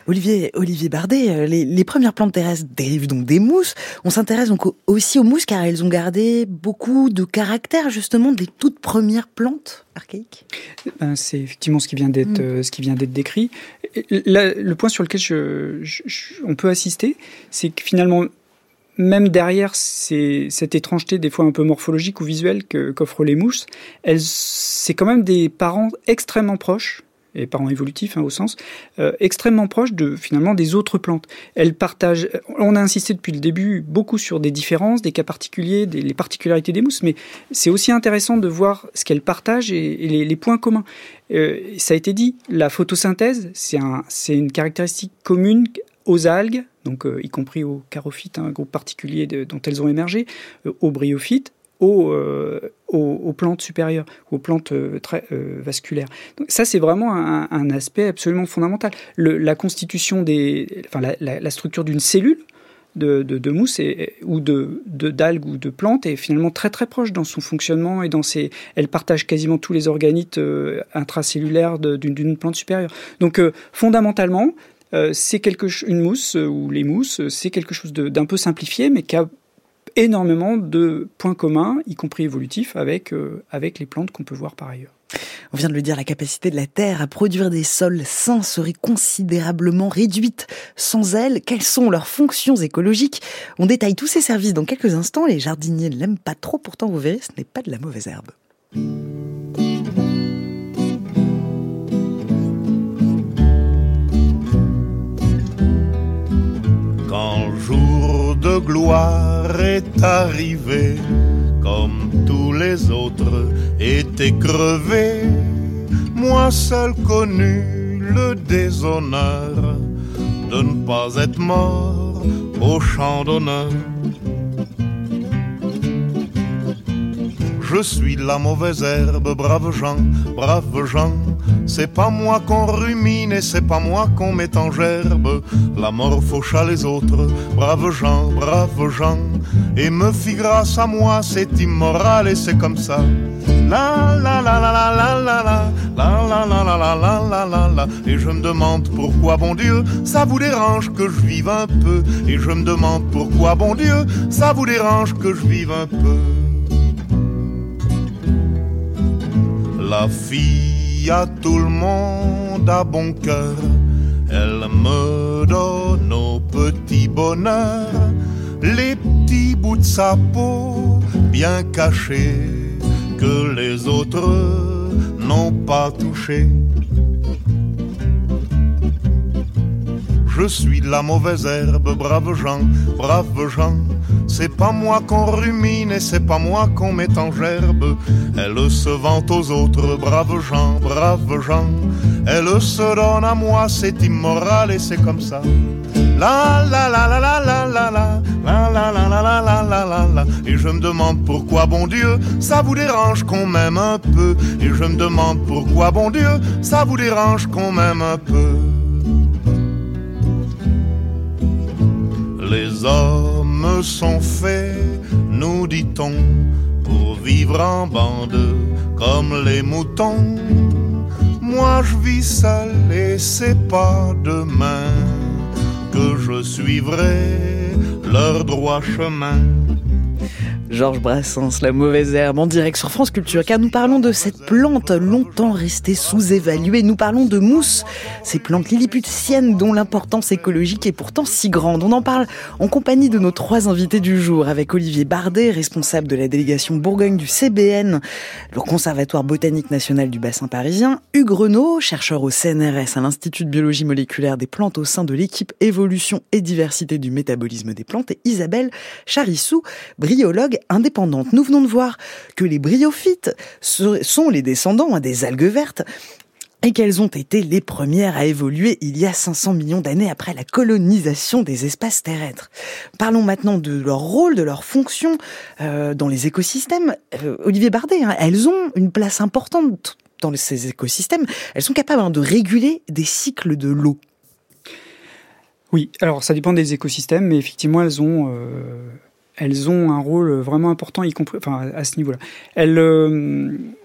Olivier, Olivier Bardet, les, les premières plantes terrestres dérivent donc des mousses. On s'intéresse donc aussi aux mousses car elles ont gardé beaucoup de caractère justement des toutes premières plantes archaïques. Ben, c'est effectivement ce qui vient d'être, mmh. euh, ce qui vient d'être décrit. Là, le point sur lequel je, je, je, on peut assister, c'est que finalement, même derrière ces, cette étrangeté des fois un peu morphologique ou visuelle que, qu'offrent les mousses, elles, c'est quand même des parents extrêmement proches, et parents évolutifs hein, au sens, euh, extrêmement proches de, finalement, des autres plantes. Elles partagent, on a insisté depuis le début beaucoup sur des différences, des cas particuliers, des, les particularités des mousses, mais c'est aussi intéressant de voir ce qu'elles partagent et, et les, les points communs. Euh, ça a été dit, la photosynthèse, c'est, un, c'est une caractéristique commune aux algues, donc euh, y compris aux charophytes, un groupe particulier de, dont elles ont émergé, euh, aux bryophytes, Aux, euh, aux, aux plantes supérieures, aux plantes euh, très euh, vasculaires. Donc ça, c'est vraiment un, un aspect absolument fondamental. Le, la constitution des, enfin la, la, la structure d'une cellule de, de, de mousse et, ou de, de d'algues ou de plantes est finalement très très proche dans son fonctionnement et dans ses. Elle partage quasiment tous les organites euh, intracellulaires de, d'une, d'une plante supérieure. Donc euh, fondamentalement, euh, c'est quelque une mousse euh, ou les mousses, c'est quelque chose de, d'un peu simplifié, mais qui a énormément de points communs, y compris évolutifs, avec, euh, avec les plantes qu'on peut voir par ailleurs. On vient de le dire, la capacité de la Terre à produire des sols sains serait considérablement réduite sans elle. Quelles sont leurs fonctions écologiques ? On détaille tous ces services dans quelques instants. Les jardiniers ne l'aiment pas trop, pourtant vous verrez, ce n'est pas de la mauvaise herbe. Quand le jour de gloire est arrivé, comme tous les autres étaient crevés, moi seul connus le déshonneur de ne pas être mort au champ d'honneur. Je suis la mauvaise herbe, braves gens, braves gens. C'est pas moi qu'on rumine et c'est pas moi qu'on met en gerbe. La mort fauche à les autres, braves gens, braves gens. Et me fit grâce à moi, c'est immoral et c'est comme ça. La la la la la la la la la la la la la la la la la. Et je me demande pourquoi, bon Dieu, ça vous dérange que je vive un peu. Et je me demande pourquoi, bon Dieu, ça vous dérange que je vive un peu. La fille à tout le monde a bon cœur, elle me donne au petit bonheur les petits bouts de sa peau bien cachés que les autres n'ont pas touchés. Je suis la mauvaise herbe, braves gens, braves gens. C'est pas moi qu'on rumine et c'est pas moi qu'on met en gerbe. Elle se vante aux autres, braves gens, braves gens. Elle se donne à moi, c'est immoral et c'est comme ça. La la la la la la la la la la la la la la la la la. Et je me demande pourquoi, bon Dieu, ça vous dérange qu'on m'aime un peu. Et je me demande pourquoi, bon Dieu, ça vous dérange qu'on m'aime un peu. Les hommes sont faits, nous dit-on, pour vivre en bande comme les moutons. Moi je vis seul et c'est pas demain que je suivrai leur droit chemin. Georges Brassens, la mauvaise herbe, en direct sur France Culture, car nous parlons de cette plante longtemps restée sous-évaluée. Nous parlons de mousse, ces plantes lilliputiennes dont l'importance écologique est pourtant si grande. On en parle en compagnie de nos trois invités du jour, avec Olivier Bardet, responsable de la délégation Bourgogne du C B N, le Conservatoire botanique national du bassin parisien, Hugues Renaud, chercheur au C N R S à l'Institut de biologie moléculaire des plantes au sein de l'équipe Évolution et diversité du métabolisme des plantes, et Isabelle Charissou, bryologue indépendante. Nous venons de voir que les bryophytes sont les descendants des algues vertes et qu'elles ont été les premières à évoluer il y a cinq cents millions d'années après la colonisation des espaces terrestres. Parlons maintenant de leur rôle, de leur fonction euh, dans les écosystèmes. Euh, Olivier Bardet, hein, elles ont une place importante dans ces écosystèmes. Elles sont capables hein, de réguler des cycles de l'eau. Oui, alors ça dépend des écosystèmes, mais effectivement elles ont... Euh... Elles ont un rôle vraiment important, y compris, enfin, à ce niveau-là. Elles, euh,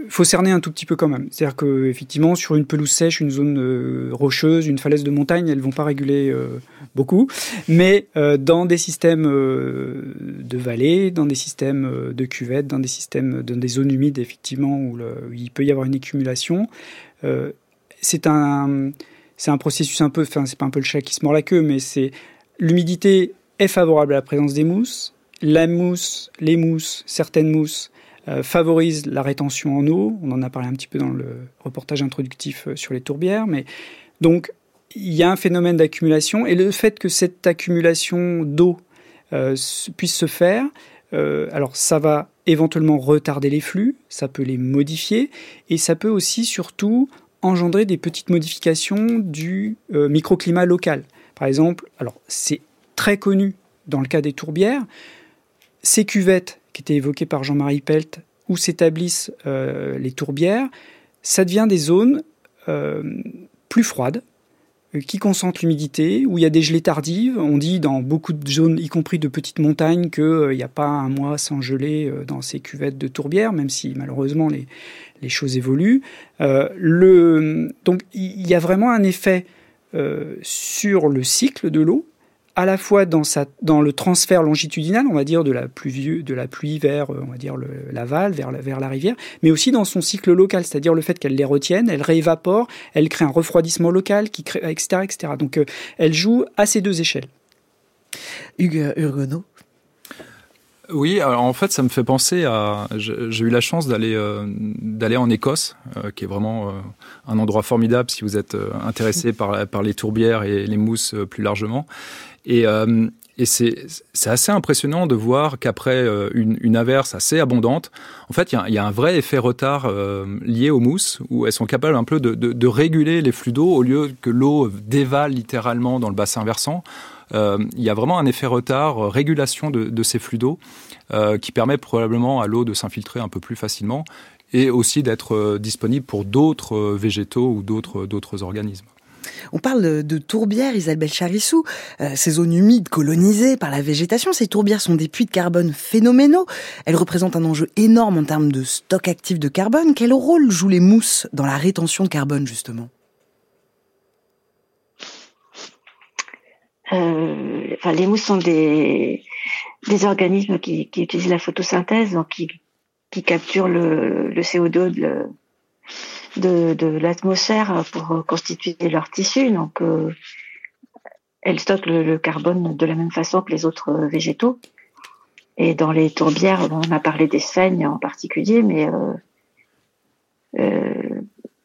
faut cerner un tout petit peu quand même. C'est-à-dire qu'effectivement, sur une pelouse sèche, une zone euh, rocheuse, une falaise de montagne, elles ne vont pas réguler euh, beaucoup. Mais euh, dans des systèmes euh, de vallées, dans des systèmes euh, de cuvettes, dans des systèmes, dans des zones humides, effectivement, où, le, où il peut y avoir une accumulation, euh, c'est un, c'est un processus un peu, enfin, c'est pas un peu le chat qui se mord la queue, mais c'est l'humidité est favorable à la présence des mousses. La mousse, les mousses, certaines mousses, Euh, favorise la rétention en eau. On en a parlé un petit peu dans le reportage introductif euh, sur les tourbières. Mais donc, il y a un phénomène d'accumulation. Et le fait que cette accumulation d'eau euh, puisse se faire, euh, alors ça va éventuellement retarder les flux, ça peut les modifier, et ça peut aussi surtout engendrer des petites modifications du euh, microclimat local. Par exemple, alors c'est très connu dans le cas des tourbières, ces cuvettes qui était évoqué par Jean-Marie Pelt, où s'établissent euh, les tourbières, ça devient des zones euh, plus froides, euh, qui concentrent l'humidité, où il y a des gelées tardives. On dit dans beaucoup de zones, y compris de petites montagnes, qu'il n'y euh, a pas un mois sans gelée euh, dans ces cuvettes de tourbières, même si malheureusement les, les choses évoluent. Euh, le, donc il y a vraiment un effet euh, sur le cycle de l'eau, à la fois dans, sa, dans le transfert longitudinal, on va dire, de la pluie, de la pluie vers, on va dire, le, l'aval, vers la, vers la rivière, mais aussi dans son cycle local, c'est-à-dire le fait qu'elle les retienne, elle réévapore, elle crée un refroidissement local, qui crée, et cetera, et cetera. Donc, euh, elle joue à ces deux échelles. Hugues Urgonneau. Oui, alors en fait, ça me fait penser à... J'ai eu la chance d'aller, euh, d'aller en Écosse, euh, qui est vraiment euh, un endroit formidable si vous êtes euh, intéressé par, par les tourbières et les mousses euh, plus largement. Et, euh, et c'est, c'est assez impressionnant de voir qu'après euh, une, une averse assez abondante, en fait, il y, y a un vrai effet retard euh, lié aux mousses, où elles sont capables un peu de, de, de réguler les flux d'eau, au lieu que l'eau dévale littéralement dans le bassin versant. Euh, il y a vraiment un effet retard, euh, régulation de, de ces flux d'eau, euh, qui permet probablement à l'eau de s'infiltrer un peu plus facilement, et aussi d'être euh, disponible pour d'autres euh, végétaux ou d'autres, d'autres organismes. On parle de tourbières, Isabelle Charissou, euh, ces zones humides colonisées par la végétation. Ces tourbières sont des puits de carbone phénoménaux. Elles représentent un enjeu énorme en termes de stock actif de carbone. Quel rôle jouent les mousses dans la rétention de carbone, justement ? euh, enfin, Les mousses sont des, des organismes qui, qui utilisent la photosynthèse, donc qui, qui capturent le, le C O deux de le, De, de l'atmosphère pour constituer leur tissu. Donc, euh, elles stockent le, le carbone de la même façon que les autres végétaux. Et dans les tourbières, on a parlé des sphènes en particulier, mais euh, euh,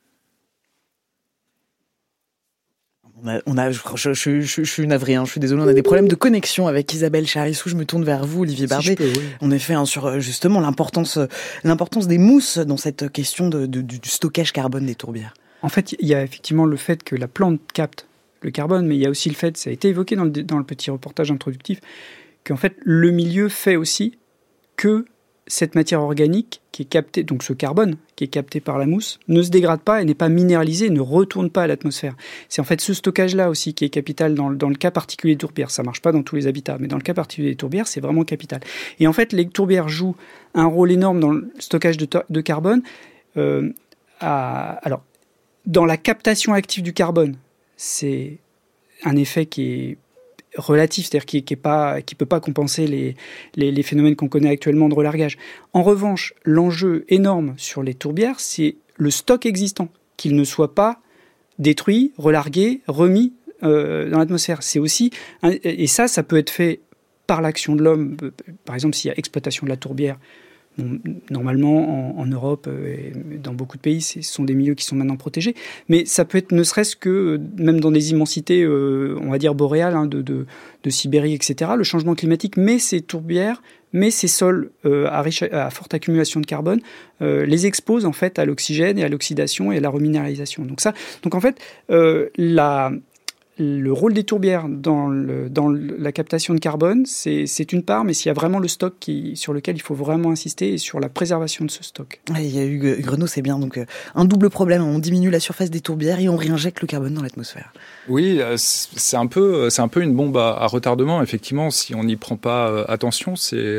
On a, on a, je, je, je, je, je suis navrée, hein, je suis désolée, on a des problèmes de connexion avec Isabelle Charissou. Je me tourne vers vous, Olivier Barbet. Si peux, oui. En effet, hein, sur justement l'importance, l'importance des mousses dans cette question de, de, du stockage carbone des tourbières. En fait, il y a effectivement le fait que la plante capte le carbone, mais il y a aussi le fait, ça a été évoqué dans le, dans le petit reportage introductif, qu'en fait, le milieu fait aussi que cette matière organique qui est captée, donc ce carbone qui est capté par la mousse, ne se dégrade pas et n'est pas minéralisé, ne retourne pas à l'atmosphère. C'est en fait ce stockage-là aussi qui est capital dans, dans le cas particulier des tourbières. Ça ne marche pas dans tous les habitats, mais dans le cas particulier des tourbières, c'est vraiment capital. Et en fait, les tourbières jouent un rôle énorme dans le stockage de, to- de carbone. Euh, à, alors, dans la captation active du carbone, c'est un effet qui est relatif, c'est-à-dire qui qui est pas qui peut pas compenser les, les les phénomènes qu'on connaît actuellement de relargage. En revanche, l'enjeu énorme sur les tourbières, c'est le stock existant, qu'il ne soit pas détruit, relargué, remis euh, dans l'atmosphère. C'est aussi un, et ça, ça peut être fait par l'action de l'homme. Par exemple, s'il y a exploitation de la tourbière, bon, normalement en, en Europe et dans beaucoup de pays, ce sont des milieux qui sont maintenant protégés. Mais ça peut être ne serait-ce que, même dans des immensités, euh, on va dire boréales, hein, de, de, de Sibérie, et cetera, le changement climatique met ces tourbières, met ces sols euh, à, riche, à forte accumulation de carbone, euh, les expose en fait à l'oxygène et à l'oxydation et à la reminéralisation. Donc, ça, donc en fait, euh, la... Le rôle des tourbières dans, le, dans la captation de carbone, c'est, c'est une part, mais s'il y a vraiment le stock qui, sur lequel il faut vraiment insister et sur la préservation de ce stock. Il y a eu Grenoux, c'est bien. Donc un double problème, on diminue la surface des tourbières et on réinjecte le carbone dans l'atmosphère. Oui, c'est un peu, c'est un peu une bombe à, à retardement. Effectivement, si on n'y prend pas attention, c'est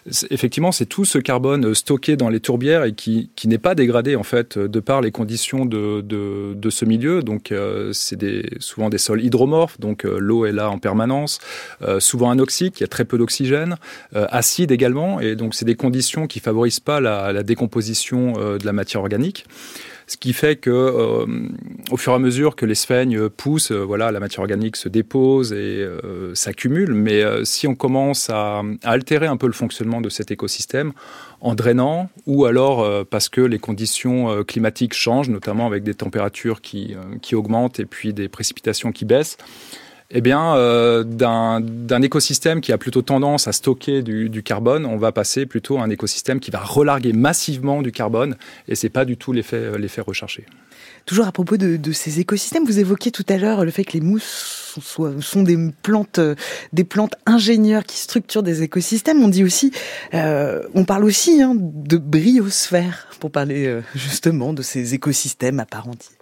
c'est, effectivement, c'est tout ce carbone stocké dans les tourbières et qui, qui n'est pas dégradé en fait de par les conditions de, de, de ce milieu. Donc, euh, c'est des, souvent des sols hydromorphes, donc euh, l'eau est là en permanence, euh, souvent anoxique, il y a très peu d'oxygène, euh, acide également, et donc c'est des conditions qui favorisent pas la, la décomposition euh, de la matière organique. Ce qui fait que, euh, au fur et à mesure que les sphènes poussent, euh, voilà, la matière organique se dépose et euh, s'accumule. Mais euh, si on commence à, à altérer un peu le fonctionnement de cet écosystème en drainant, ou alors euh, parce que les conditions euh, climatiques changent, notamment avec des températures qui, euh, qui augmentent et puis des précipitations qui baissent, eh bien, euh, d'un, d'un écosystème qui a plutôt tendance à stocker du, du carbone, on va passer plutôt à un écosystème qui va relarguer massivement du carbone, et c'est pas du tout l'effet, l'effet recherché. Toujours à propos de, de ces écosystèmes, vous évoquiez tout à l'heure le fait que les mousses sont, sont des plantes, des plantes ingénieurs qui structurent des écosystèmes. On dit aussi, euh, on parle aussi hein, de bryosphère pour parler euh, justement de ces écosystèmes à part entière.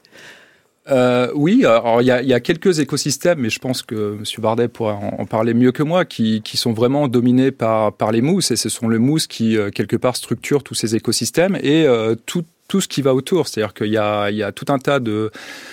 Euh, oui, alors il y a, y a quelques écosystèmes, mais je pense que M. Bardet pourra en, en parler mieux que moi, qui, qui sont vraiment dominés par, par les mousses, et ce sont les mousses qui, euh, quelque part, structurent tous ces écosystèmes et euh, tout, tout ce qui va autour. C'est-à-dire qu'il y a, y a tout un tas de...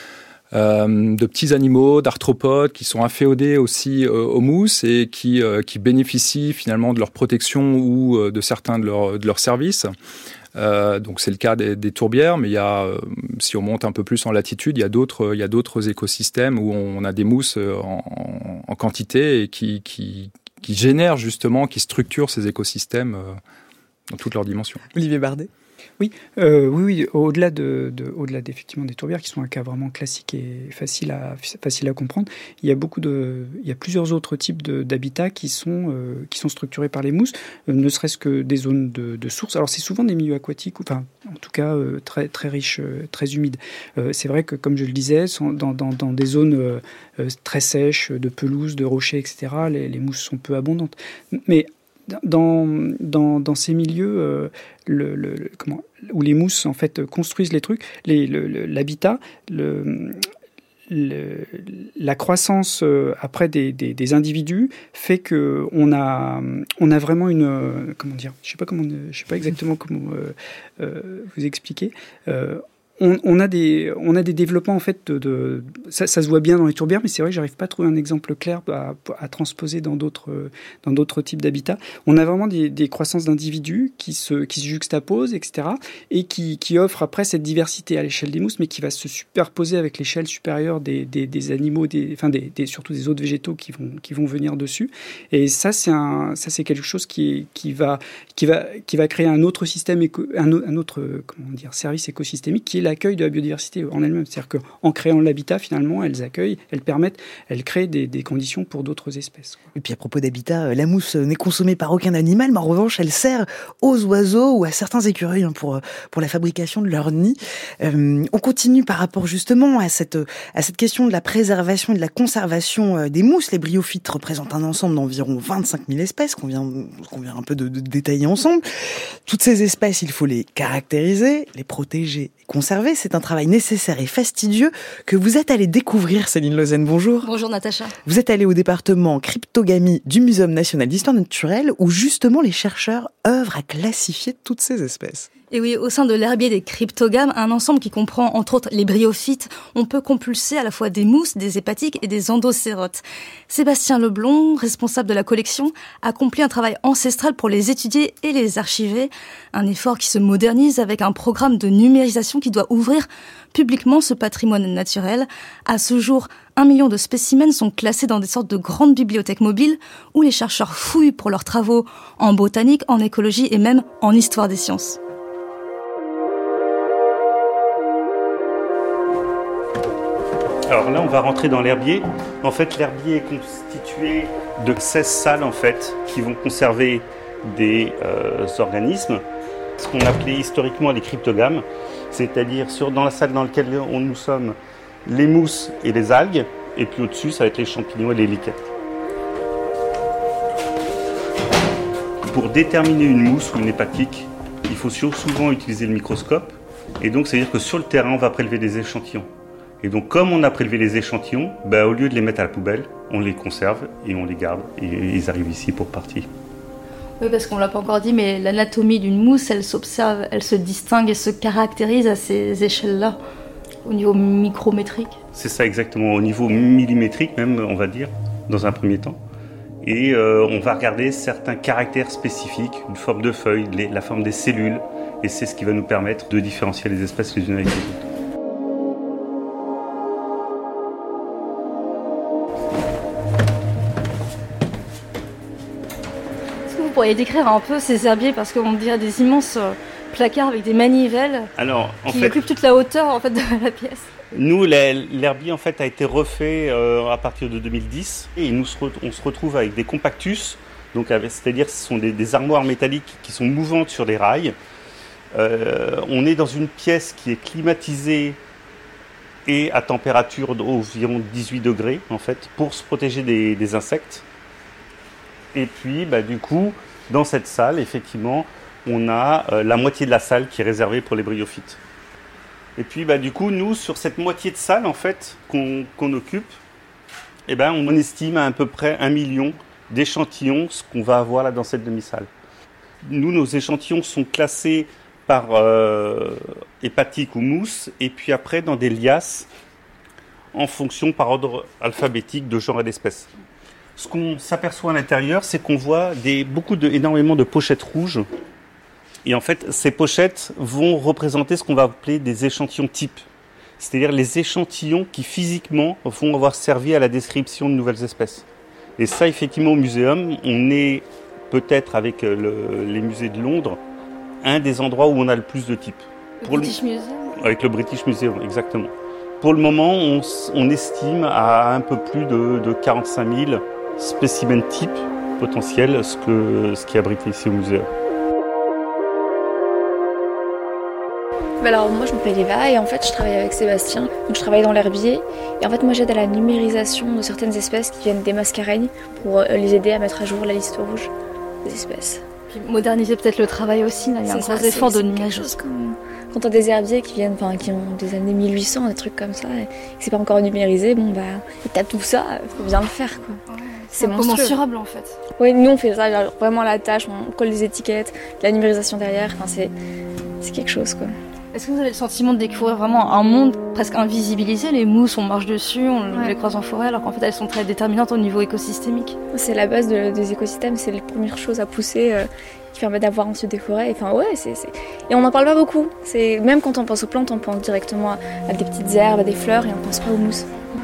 Euh, de petits animaux, d'arthropodes qui sont inféodés aussi euh, aux mousses et qui, euh, qui bénéficient finalement de leur protection ou euh, de certains de, leur, de leurs services. Euh, donc c'est le cas des, des tourbières, mais il y a, euh, si on monte un peu plus en latitude, il y a d'autres, il y a d'autres écosystèmes où on a des mousses en, en, en quantité et qui, qui, qui génèrent justement, qui structurent ces écosystèmes euh, dans toutes leurs dimensions. Olivier Bardet. Oui, euh, oui, oui, au-delà de, de, au-delà d'effectivement des tourbières qui sont un cas vraiment classique et facile à, facile à comprendre, il y a beaucoup de, il y a plusieurs autres types de, d'habitats qui sont, euh, qui sont structurés par les mousses, euh, ne serait-ce que des zones de, de sources. Alors c'est souvent des milieux aquatiques, enfin en tout cas euh, très très riches, euh, très humides. Euh, c'est vrai que comme je le disais, sont dans, dans, dans des zones euh, très sèches, de pelouse, de rochers, et cetera, les, les mousses sont peu abondantes. Mais Dans, dans, dans ces milieux euh, le, le, le, comment, où les mousses en fait, construisent les trucs, les, le, le, l'habitat, le, le, la croissance euh, après des, des, des individus fait qu'on a, on a vraiment une... Euh, comment dire, je ne sais pas, comment, je sais pas exactement comment euh, euh, vous expliquer. Euh, On, on a des, on a des développements en fait de, de ça, ça se voit bien dans les tourbières, mais c'est vrai que j'arrive pas à trouver un exemple clair à, à transposer dans d'autres, dans d'autres types d'habitats. On a vraiment des, des croissances d'individus qui se, qui se juxtaposent, et cetera, et qui, qui offrent après cette diversité à l'échelle des mousses, mais qui va se superposer avec l'échelle supérieure des, des, des animaux, des, enfin des, des, surtout des autres végétaux qui vont, qui vont venir dessus. Et ça, c'est un, ça c'est quelque chose qui, qui va, qui va, qui va créer un autre système, éco, un, un autre, comment dire, service écosystémique qui est l'accueil de la biodiversité en elle-même. C'est-à-dire qu'en créant l'habitat, finalement, elles accueillent, elles permettent, elles créent des, des conditions pour d'autres espèces. Et puis à propos d'habitat, la mousse n'est consommée par aucun animal, mais en revanche, elle sert aux oiseaux ou à certains écureuils pour, pour la fabrication de leur nid. Euh, on continue par rapport justement à cette, à cette question de la préservation et de la conservation des mousses. Les bryophytes représentent un ensemble d'environ vingt-cinq mille espèces qu'on vient, qu'on vient un peu de, de détailler ensemble. Toutes ces espèces, il faut les caractériser, les protéger, conserver. C'est un travail nécessaire et fastidieux que vous êtes allé découvrir, Céline Lausanne. Bonjour. Bonjour Natacha. Vous êtes allé au département cryptogamie du Muséum national d'histoire naturelle où justement les chercheurs œuvrent à classifier toutes ces espèces. Et oui, au sein de l'herbier des cryptogames, un ensemble qui comprend entre autres les bryophytes, on peut compulser à la fois des mousses, des hépatiques et des endocérotes. Sébastien Leblond, responsable de la collection, accomplit un travail ancestral pour les étudier et les archiver. Un effort qui se modernise avec un programme de numérisation qui doit ouvrir publiquement ce patrimoine naturel. À ce jour, un million de spécimens sont classés dans des sortes de grandes bibliothèques mobiles où les chercheurs fouillent pour leurs travaux en botanique, en écologie et même en histoire des sciences. Alors là, on va rentrer dans l'herbier. En fait, l'herbier est constitué de seize salles en fait, qui vont conserver des euh, organismes, ce qu'on appelait historiquement les cryptogames, c'est-à-dire sur, dans la salle dans laquelle on, nous sommes, les mousses et les algues, et puis au-dessus, ça va être les champignons et les lichens. Pour déterminer une mousse ou une hépatique, il faut souvent utiliser le microscope, et donc c'est-à-dire que sur le terrain, on va prélever des échantillons. Et donc, comme on a prélevé les échantillons, bah, au lieu de les mettre à la poubelle, on les conserve et on les garde. Et ils arrivent ici pour partie. Oui, parce qu'on ne l'a pas encore dit, mais l'anatomie d'une mousse, elle s'observe, elle se distingue et se caractérise à ces échelles-là, au niveau micrométrique. C'est ça exactement, au niveau millimétrique même, on va dire, dans un premier temps. Et euh, on va regarder certains caractères spécifiques, une forme de feuille, les, la forme des cellules, et c'est ce qui va nous permettre de différencier les espèces les unes avec les autres. Vous pourriez décrire un peu ces herbiers, parce qu'on dirait des immenses placards avec des manivelles. Alors, en qui fait, occupent toute la hauteur en fait, de la pièce. Nous, l'herbier en fait, a été refait euh, à partir de deux mille dix et nous, on se retrouve avec des compactus, c'est-à-dire ce sont des, des armoires métalliques qui sont mouvantes sur des rails. Euh, on est dans une pièce qui est climatisée et à température d'environ dix-huit degrés en fait, pour se protéger des, des insectes. Et puis, bah, du coup, dans cette salle, effectivement, on a euh, la moitié de la salle qui est réservée pour les bryophytes. Et puis, bah, du coup, nous, sur cette moitié de salle, en fait, qu'on qu'on occupe, eh ben, on estime à, à peu près un million d'échantillons, ce qu'on va avoir là dans cette demi-salle. Nous, nos échantillons sont classés par euh, hépatique ou mousse, et puis après, dans des liasses, en fonction par ordre alphabétique de genre et d'espèce. Ce qu'on s'aperçoit à l'intérieur, c'est qu'on voit des, beaucoup de, énormément de pochettes rouges. Et en fait, ces pochettes vont représenter ce qu'on va appeler des échantillons types. C'est-à-dire les échantillons qui physiquement vont avoir servi à la description de nouvelles espèces. Et ça, effectivement, au muséum, on est peut-être avec le, les musées de Londres, un des endroits où on a le plus de types. Le Pour British le, Museum. Avec le British Museum, exactement. Pour le moment, on, on estime à un peu plus de, de quarante-cinq mille spécimens types potentiels, ce, que, ce qui est abrité ici au muséum. Alors moi je m'appelle Eva et en fait je travaille avec Sébastien, donc je travaille dans l'herbier et en fait moi j'aide à la numérisation de certaines espèces qui viennent des mascareignes pour les aider à mettre à jour la liste rouge des espèces. Puis moderniser peut-être le travail aussi, là. Il y a un gros effort de numérisation. Quand on a des herbiers qui viennent, enfin qui ont des années mille huit cents, des trucs comme ça, et que c'est pas encore numérisé, bon bah t'as tout ça, faut bien le faire quoi. Ouais, c'est mensurable en fait. Oui, nous on fait ça, genre, vraiment la tâche, on colle des étiquettes, la numérisation derrière, enfin c'est, c'est quelque chose quoi. Est-ce que vous avez le sentiment de découvrir vraiment un monde presque invisibilisé? Les mousses, on marche dessus, on ouais. les croise en forêt, alors qu'en fait elles sont très déterminantes au niveau écosystémique. C'est la base de, des écosystèmes, c'est les premières choses à pousser euh, qui permettent d'avoir ensuite des forêts. Enfin ouais, c'est, c'est... Et on n'en parle pas beaucoup. C'est... Même quand on pense aux plantes, on pense directement à, à des petites herbes, à des fleurs, et on ne pense pas aux mousses.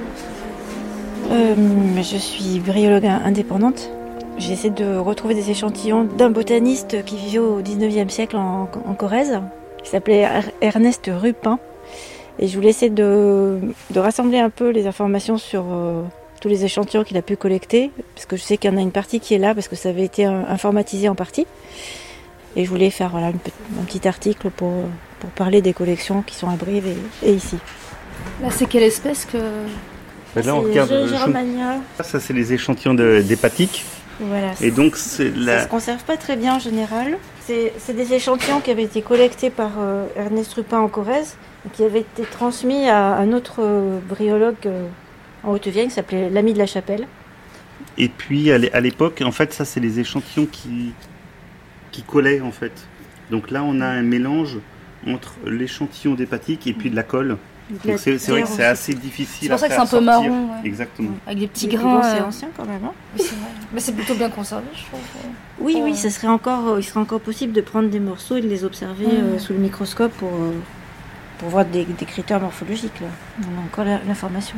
Euh, je suis bryologue indépendante. J'essaie de retrouver des échantillons d'un botaniste qui vivait au dix-neuvième siècle en, en Corrèze, qui s'appelait Ernest Rupin. Et je voulais essayer de, de rassembler un peu les informations sur euh, tous les échantillons qu'il a pu collecter, parce que je sais qu'il y en a une partie qui est là, parce que ça avait été informatisé en partie. Et je voulais faire voilà, une, un petit article pour, pour parler des collections qui sont à Brive et, et ici. Là, c'est quelle espèce que... Ben là, on regarde Germania. Ça, c'est les échantillons de, d'hépatique. Voilà. Et donc, c'est la... Ça se conserve pas très bien en général. C'est, c'est des échantillons qui avaient été collectés par euh, Ernest Rupin en Corrèze et qui avaient été transmis à un autre euh, bryologue euh, en Haute-Vienne qui s'appelait l'Ami de la Chapelle. Et puis, à l'époque, en fait, ça, c'est les échantillons qui, qui collaient, en fait. Donc là, on a un mélange entre l'échantillon d'hépatique et puis de la colle. Donc c'est, c'est vrai que c'est assez difficile à faire sortir. C'est pour ça que c'est un peu marron. Ouais. Exactement. Avec des petits Mais grains. bon, c'est euh... ancien quand même. Hein. Oui, c'est vrai. Mais c'est plutôt bien conservé, je trouve. Oui, oh. oui, ça serait encore, il serait encore possible de prendre des morceaux et de les observer mmh. euh, sous le microscope pour, euh, pour voir des, des critères morphologiques. Là. On a encore la, l'information.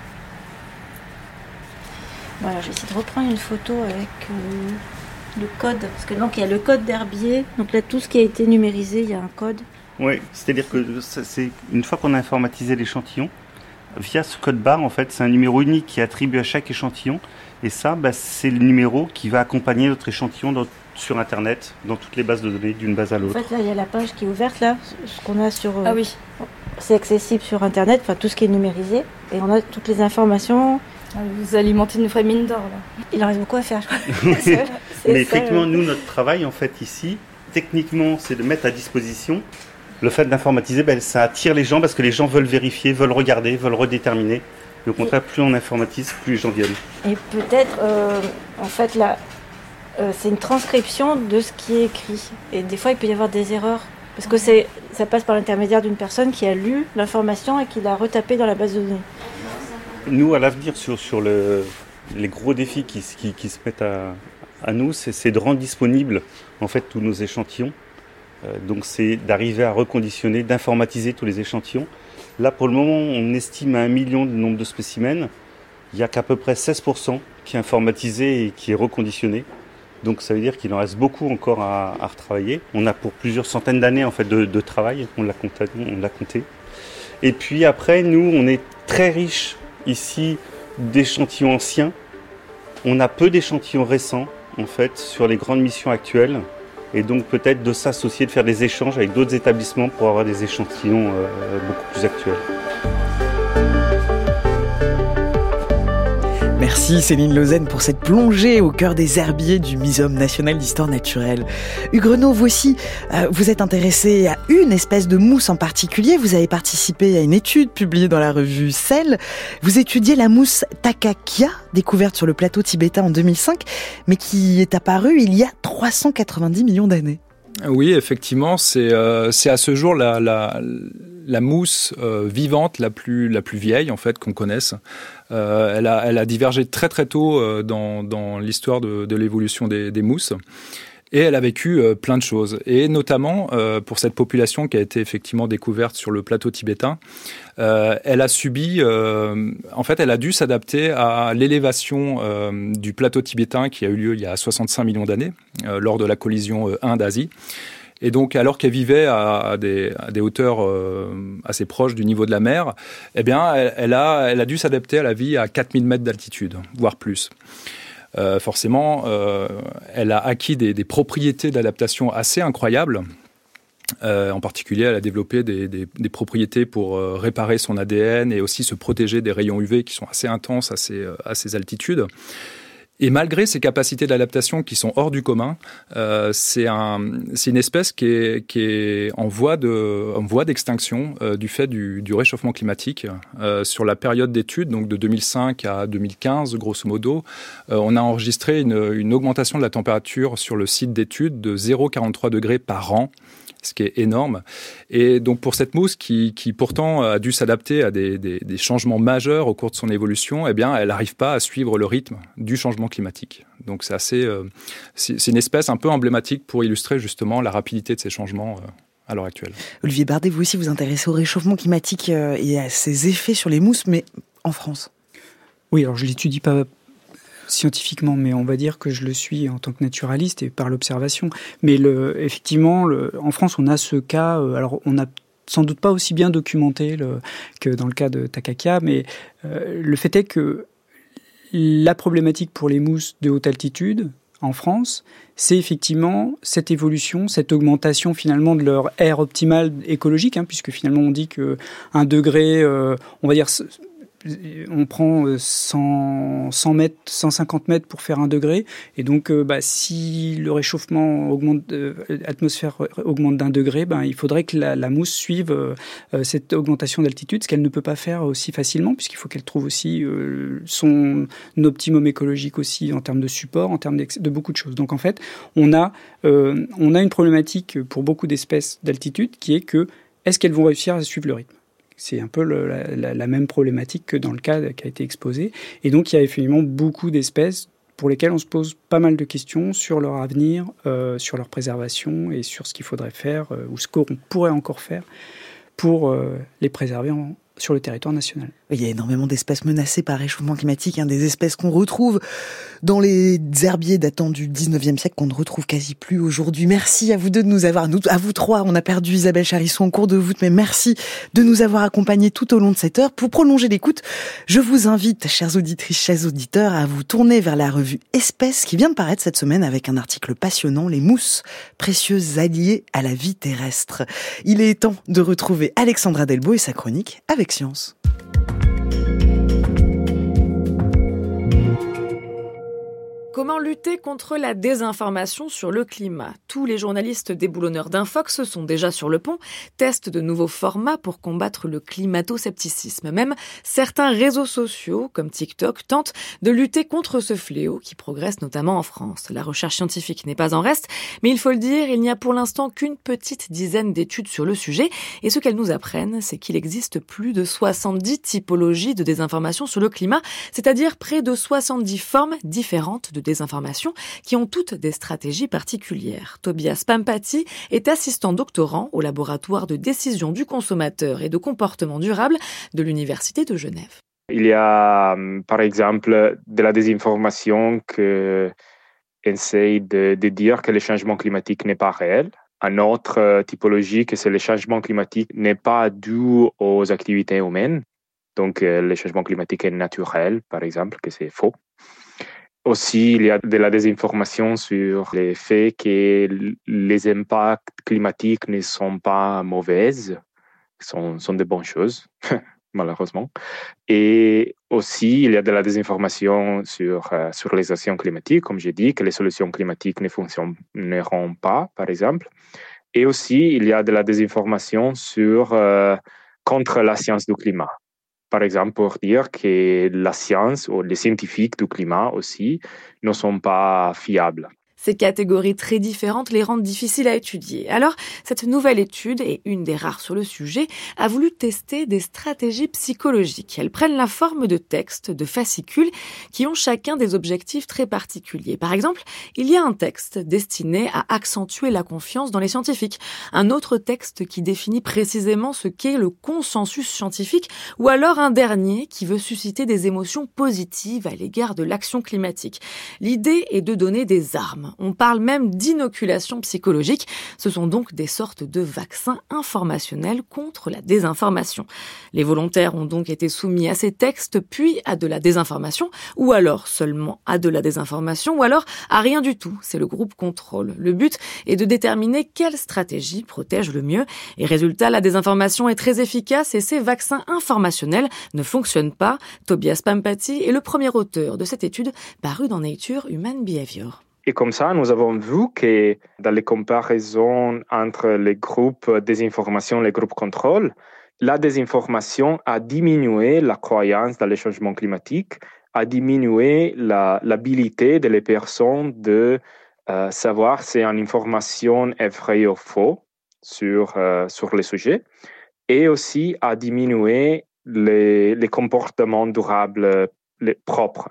Voilà, je vais essayer de reprendre une photo avec euh, le code. Parce que donc il y a le code d'herbier. Donc là, tout ce qui a été numérisé, il y a un code. Oui, c'est-à-dire que ça, c'est une fois qu'on a informatisé l'échantillon, via ce code barre, en fait, c'est un numéro unique qui est attribué à chaque échantillon. Et ça, bah, c'est le numéro qui va accompagner notre échantillon dans, sur Internet, dans toutes les bases de données, d'une base à l'autre. En fait, là, il y a la page qui est ouverte, là, ce qu'on a sur... Euh, ah oui. C'est accessible sur Internet, enfin, tout ce qui est numérisé. Et on a toutes les informations. Ah, vous alimentez une vraie mine d'or, là. Il en reste beaucoup à faire, je crois. c'est, c'est Mais ça, effectivement, euh... nous, notre travail, en fait, ici, techniquement, c'est de mettre à disposition... Le fait d'informatiser, ben, ça attire les gens parce que les gens veulent vérifier, veulent regarder, veulent redéterminer. Et au contraire, plus on informatise, plus les gens viennent. Et peut-être, euh, en fait, la, euh, c'est une transcription de ce qui est écrit. Et des fois, il peut y avoir des erreurs. Parce que c'est, ça passe par l'intermédiaire d'une personne qui a lu l'information et qui l'a retapée dans la base de données. Nous, à l'avenir, sur, sur le, les gros défis qui, qui, qui se mettent à, à nous, c'est, c'est de rendre disponibles en fait, tous nos échantillons. Euh, donc c'est d'arriver à reconditionner, d'informatiser tous les échantillons. Là, pour le moment, on estime à un million le nombre de spécimens. Il n'y a qu'à peu près seize pour cent qui est informatisé et qui est reconditionné. Donc ça veut dire qu'il en reste beaucoup encore à, à retravailler. On a pour plusieurs centaines d'années en fait, de, de travail, on l'a compté, on l'a compté. Et puis après, nous, on est très riche ici d'échantillons anciens. On a peu d'échantillons récents en fait, sur les grandes missions actuelles. Et donc peut-être de s'associer, de faire des échanges avec d'autres établissements pour avoir des échantillons euh, beaucoup plus actuels. Merci Céline Lausanne pour cette plongée au cœur des herbiers du Muséum national d'histoire naturelle. Hugues Renaud, vous aussi, euh, vous êtes intéressé à une espèce de mousse en particulier. Vous avez participé à une étude publiée dans la revue Cell. Vous étudiez la mousse Takakia, découverte sur le plateau tibétain en deux mille cinq, mais qui est apparue il y a trois cent quatre-vingt-dix millions d'années. Oui, effectivement, c'est, euh, c'est à ce jour la, la, la mousse euh, vivante la plus, la plus vieille en fait qu'on connaisse. Euh, elle, a, elle a divergé très très tôt euh, dans, dans l'histoire de, de l'évolution des, des mousses. Et elle a vécu euh, plein de choses. Et notamment, euh, pour cette population qui a été effectivement découverte sur le plateau tibétain, euh, elle a subi... Euh, en fait, elle a dû s'adapter à l'élévation euh, du plateau tibétain qui a eu lieu il y a soixante-cinq millions d'années, euh, lors de la collision euh, Inde-Asie. Et donc, alors qu'elle vivait à, à, des, à des hauteurs euh, assez proches du niveau de la mer, eh bien, elle, elle, a, elle a dû s'adapter à la vie à quatre mille mètres d'altitude, voire plus. Euh, forcément, euh, elle a acquis des, des propriétés d'adaptation assez incroyables. Euh, en particulier, elle a développé des, des, des propriétés pour euh, réparer son A D N et aussi se protéger des rayons U V qui sont assez intenses à ces, à ces altitudes. Et malgré ces capacités d'adaptation qui sont hors du commun, euh, c'est, un, c'est une espèce qui est, qui est en voie de, en voie d'extinction euh, du fait du, du réchauffement climatique. Euh, sur la période d'études, donc de deux mille cinq à deux mille quinze, grosso modo, euh, on a enregistré une, une augmentation de la température sur le site d'études de zéro virgule quarante-trois degrés par an, ce qui est énorme. Et donc pour cette mousse qui, qui pourtant a dû s'adapter à des, des, des changements majeurs au cours de son évolution, eh bien, elle n'arrive pas à suivre le rythme du changement climatique. Donc c'est assez, euh, c'est, c'est une espèce un peu emblématique pour illustrer justement la rapidité de ces changements euh, à l'heure actuelle. Olivier Bardet, vous aussi vous intéressez au réchauffement climatique euh, et à ses effets sur les mousses, mais en France. Oui, alors je l'étudie pas scientifiquement, mais on va dire que je le suis en tant que naturaliste et par l'observation. Mais le, effectivement, le, en France, on a ce cas, euh, alors on n'a sans doute pas aussi bien documenté le, que dans le cas de Takakia, mais euh, le fait est que la problématique pour les mousses de haute altitude en France, c'est effectivement cette évolution, cette augmentation finalement de leur aire optimale écologique, hein, puisque finalement on dit qu'un degré, euh, on va dire... on prend cent, cent mètres, cent cinquante mètres pour faire un degré. Et donc, euh, bah, si le réchauffement augmente, euh, l'atmosphère augmente d'un degré, bah, il faudrait que la, la mousse suive euh, cette augmentation d'altitude, ce qu'elle ne peut pas faire aussi facilement, puisqu'il faut qu'elle trouve aussi euh, son optimum écologique aussi en termes de support, en termes de beaucoup de choses. Donc, en fait, on a, euh, on a une problématique pour beaucoup d'espèces d'altitude qui est que, est-ce qu'elles vont réussir à suivre le rythme ? C'est un peu le, la, la même problématique que dans le cas qui a été exposé. Et donc, il y a effectivement beaucoup d'espèces pour lesquelles on se pose pas mal de questions sur leur avenir, euh, sur leur préservation et sur ce qu'il faudrait faire euh, ou ce qu'on pourrait encore faire pour euh, les préserver en, sur le territoire national. Il y a énormément d'espèces menacées par le réchauffement climatique, hein, des espèces qu'on retrouve dans les herbiers datant du dix-neuvième siècle, qu'on ne retrouve quasi plus aujourd'hui. Merci à vous deux de nous avoir, nous, à vous trois, on a perdu Isabelle Charisson en cours de voûte, mais merci de nous avoir accompagnés tout au long de cette heure. Pour prolonger l'écoute, je vous invite, chères auditrices, chers auditeurs, à vous tourner vers la revue Espèces qui vient de paraître cette semaine avec un article passionnant, les mousses, précieuses alliées à la vie terrestre. Il est temps de retrouver Alexandra Delbo et sa chronique Avec Science. Comment lutter contre la désinformation sur le climat ? Tous les journalistes déboulonneurs d'Infox sont déjà sur le pont, testent de nouveaux formats pour combattre le climato-scepticisme. Même certains réseaux sociaux, comme TikTok, tentent de lutter contre ce fléau qui progresse notamment en France. La recherche scientifique n'est pas en reste, mais il faut le dire, il n'y a pour l'instant qu'une petite dizaine d'études sur le sujet. Et ce qu'elles nous apprennent, c'est qu'il existe plus de soixante-dix typologies de désinformation sur le climat, c'est-à-dire près de soixante-dix formes différentes de désinformation qui ont toutes des stratégies particulières. Tobias Pampati est assistant doctorant au laboratoire de décision du consommateur et de comportement durable de l'Université de Genève. Il y a par exemple de la désinformation qui essaye de, de dire que le changement climatique n'est pas réel. Une autre typologie, que c'est le changement climatique n'est pas dû aux activités humaines. Donc le changement climatique est naturel, par exemple, que c'est faux. Aussi, il y a de la désinformation sur le fait que les impacts climatiques ne sont pas mauvais, sont, sont de bonnes choses, malheureusement. Et aussi, il y a de la désinformation sur, euh, sur les actions climatiques, comme j'ai dit, que les solutions climatiques ne fonctionneront pas, par exemple. Et aussi, il y a de la désinformation sur, euh, contre la science du climat. Par exemple, pour dire que la science ou les scientifiques du climat aussi ne sont pas fiables. Ces catégories très différentes les rendent difficiles à étudier. Alors, cette nouvelle étude, et une des rares sur le sujet, a voulu tester des stratégies psychologiques. Elles prennent la forme de textes, de fascicules, qui ont chacun des objectifs très particuliers. Par exemple, il y a un texte destiné à accentuer la confiance dans les scientifiques, un autre texte qui définit précisément ce qu'est le consensus scientifique, ou alors un dernier qui veut susciter des émotions positives à l'égard de l'action climatique. L'idée est de donner des armes. On parle même d'inoculation psychologique. Ce sont donc des sortes de vaccins informationnels contre la désinformation. Les volontaires ont donc été soumis à ces textes, puis à de la désinformation, ou alors seulement à de la désinformation, ou alors à rien du tout. C'est le groupe contrôle. Le but est de déterminer quelle stratégie protège le mieux. Et résultat, la désinformation est très efficace et ces vaccins informationnels ne fonctionnent pas. Tobias Pampati est le premier auteur de cette étude parue dans Nature Human Behavior. Et comme ça, nous avons vu que dans les comparaisons entre les groupes désinformation et les groupes contrôle, la désinformation a diminué la croyance dans les changements climatiques, a diminué la, l'habilité des personnes de euh, savoir si une information est vraie ou fausse sur, euh, sur le sujet, et aussi a diminué les, les comportements durables les propres.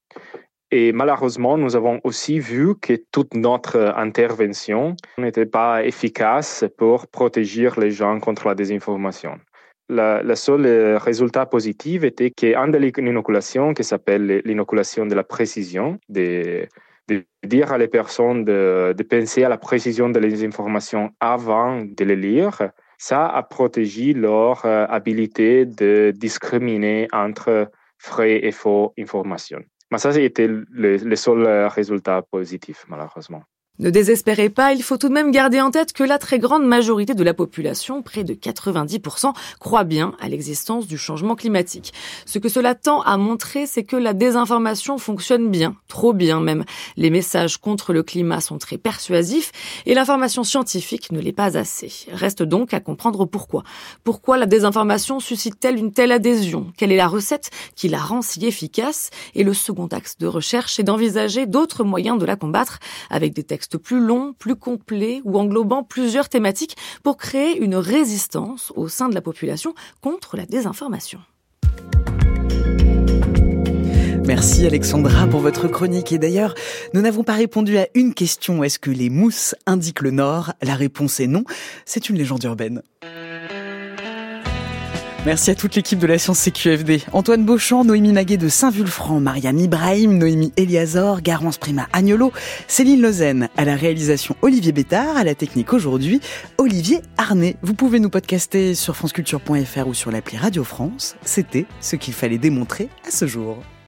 Et malheureusement, nous avons aussi vu que toute notre intervention n'était pas efficace pour protéger les gens contre la désinformation. Le, le seul résultat positif était qu'une de l'innoculation, qui s'appelle l'inoculation de la précision, de, de dire à les personnes de, de penser à la précision des informations avant de les lire, ça a protégé leur habilité de discriminer entre vraies et fausses informations. Mais ça, c'était le, le seul résultat positif, malheureusement. Ne désespérez pas, il faut tout de même garder en tête que la très grande majorité de la population, près de quatre-vingt-dix pour cent, croit bien à l'existence du changement climatique. Ce que cela tend à montrer, c'est que la désinformation fonctionne bien, trop bien même. Les messages contre le climat sont très persuasifs et l'information scientifique ne l'est pas assez. Reste donc à comprendre pourquoi. Pourquoi la désinformation suscite-t-elle une telle adhésion ? Quelle est la recette qui la rend si efficace ? Et le second axe de recherche est d'envisager d'autres moyens de la combattre avec des textes plus long, plus complet ou englobant plusieurs thématiques pour créer une résistance au sein de la population contre la désinformation. Merci Alexandra pour votre chronique. Et d'ailleurs, nous n'avons pas répondu à une question. Est-ce que les mousses indiquent le nord ? La réponse est non. C'est une légende urbaine. Merci à toute l'équipe de la Science C Q F D. Antoine Beauchamp, Noémie Naguet de Saint-Vulfranc, Mariam Ibrahim, Noémie Eliazor, Garance Prima Agnolo, Céline Lozen, à la réalisation Olivier Bétard, à la technique aujourd'hui, Olivier Arnay. Vous pouvez nous podcaster sur franceculture point f r ou sur l'appli Radio France. C'était ce qu'il fallait démontrer à ce jour.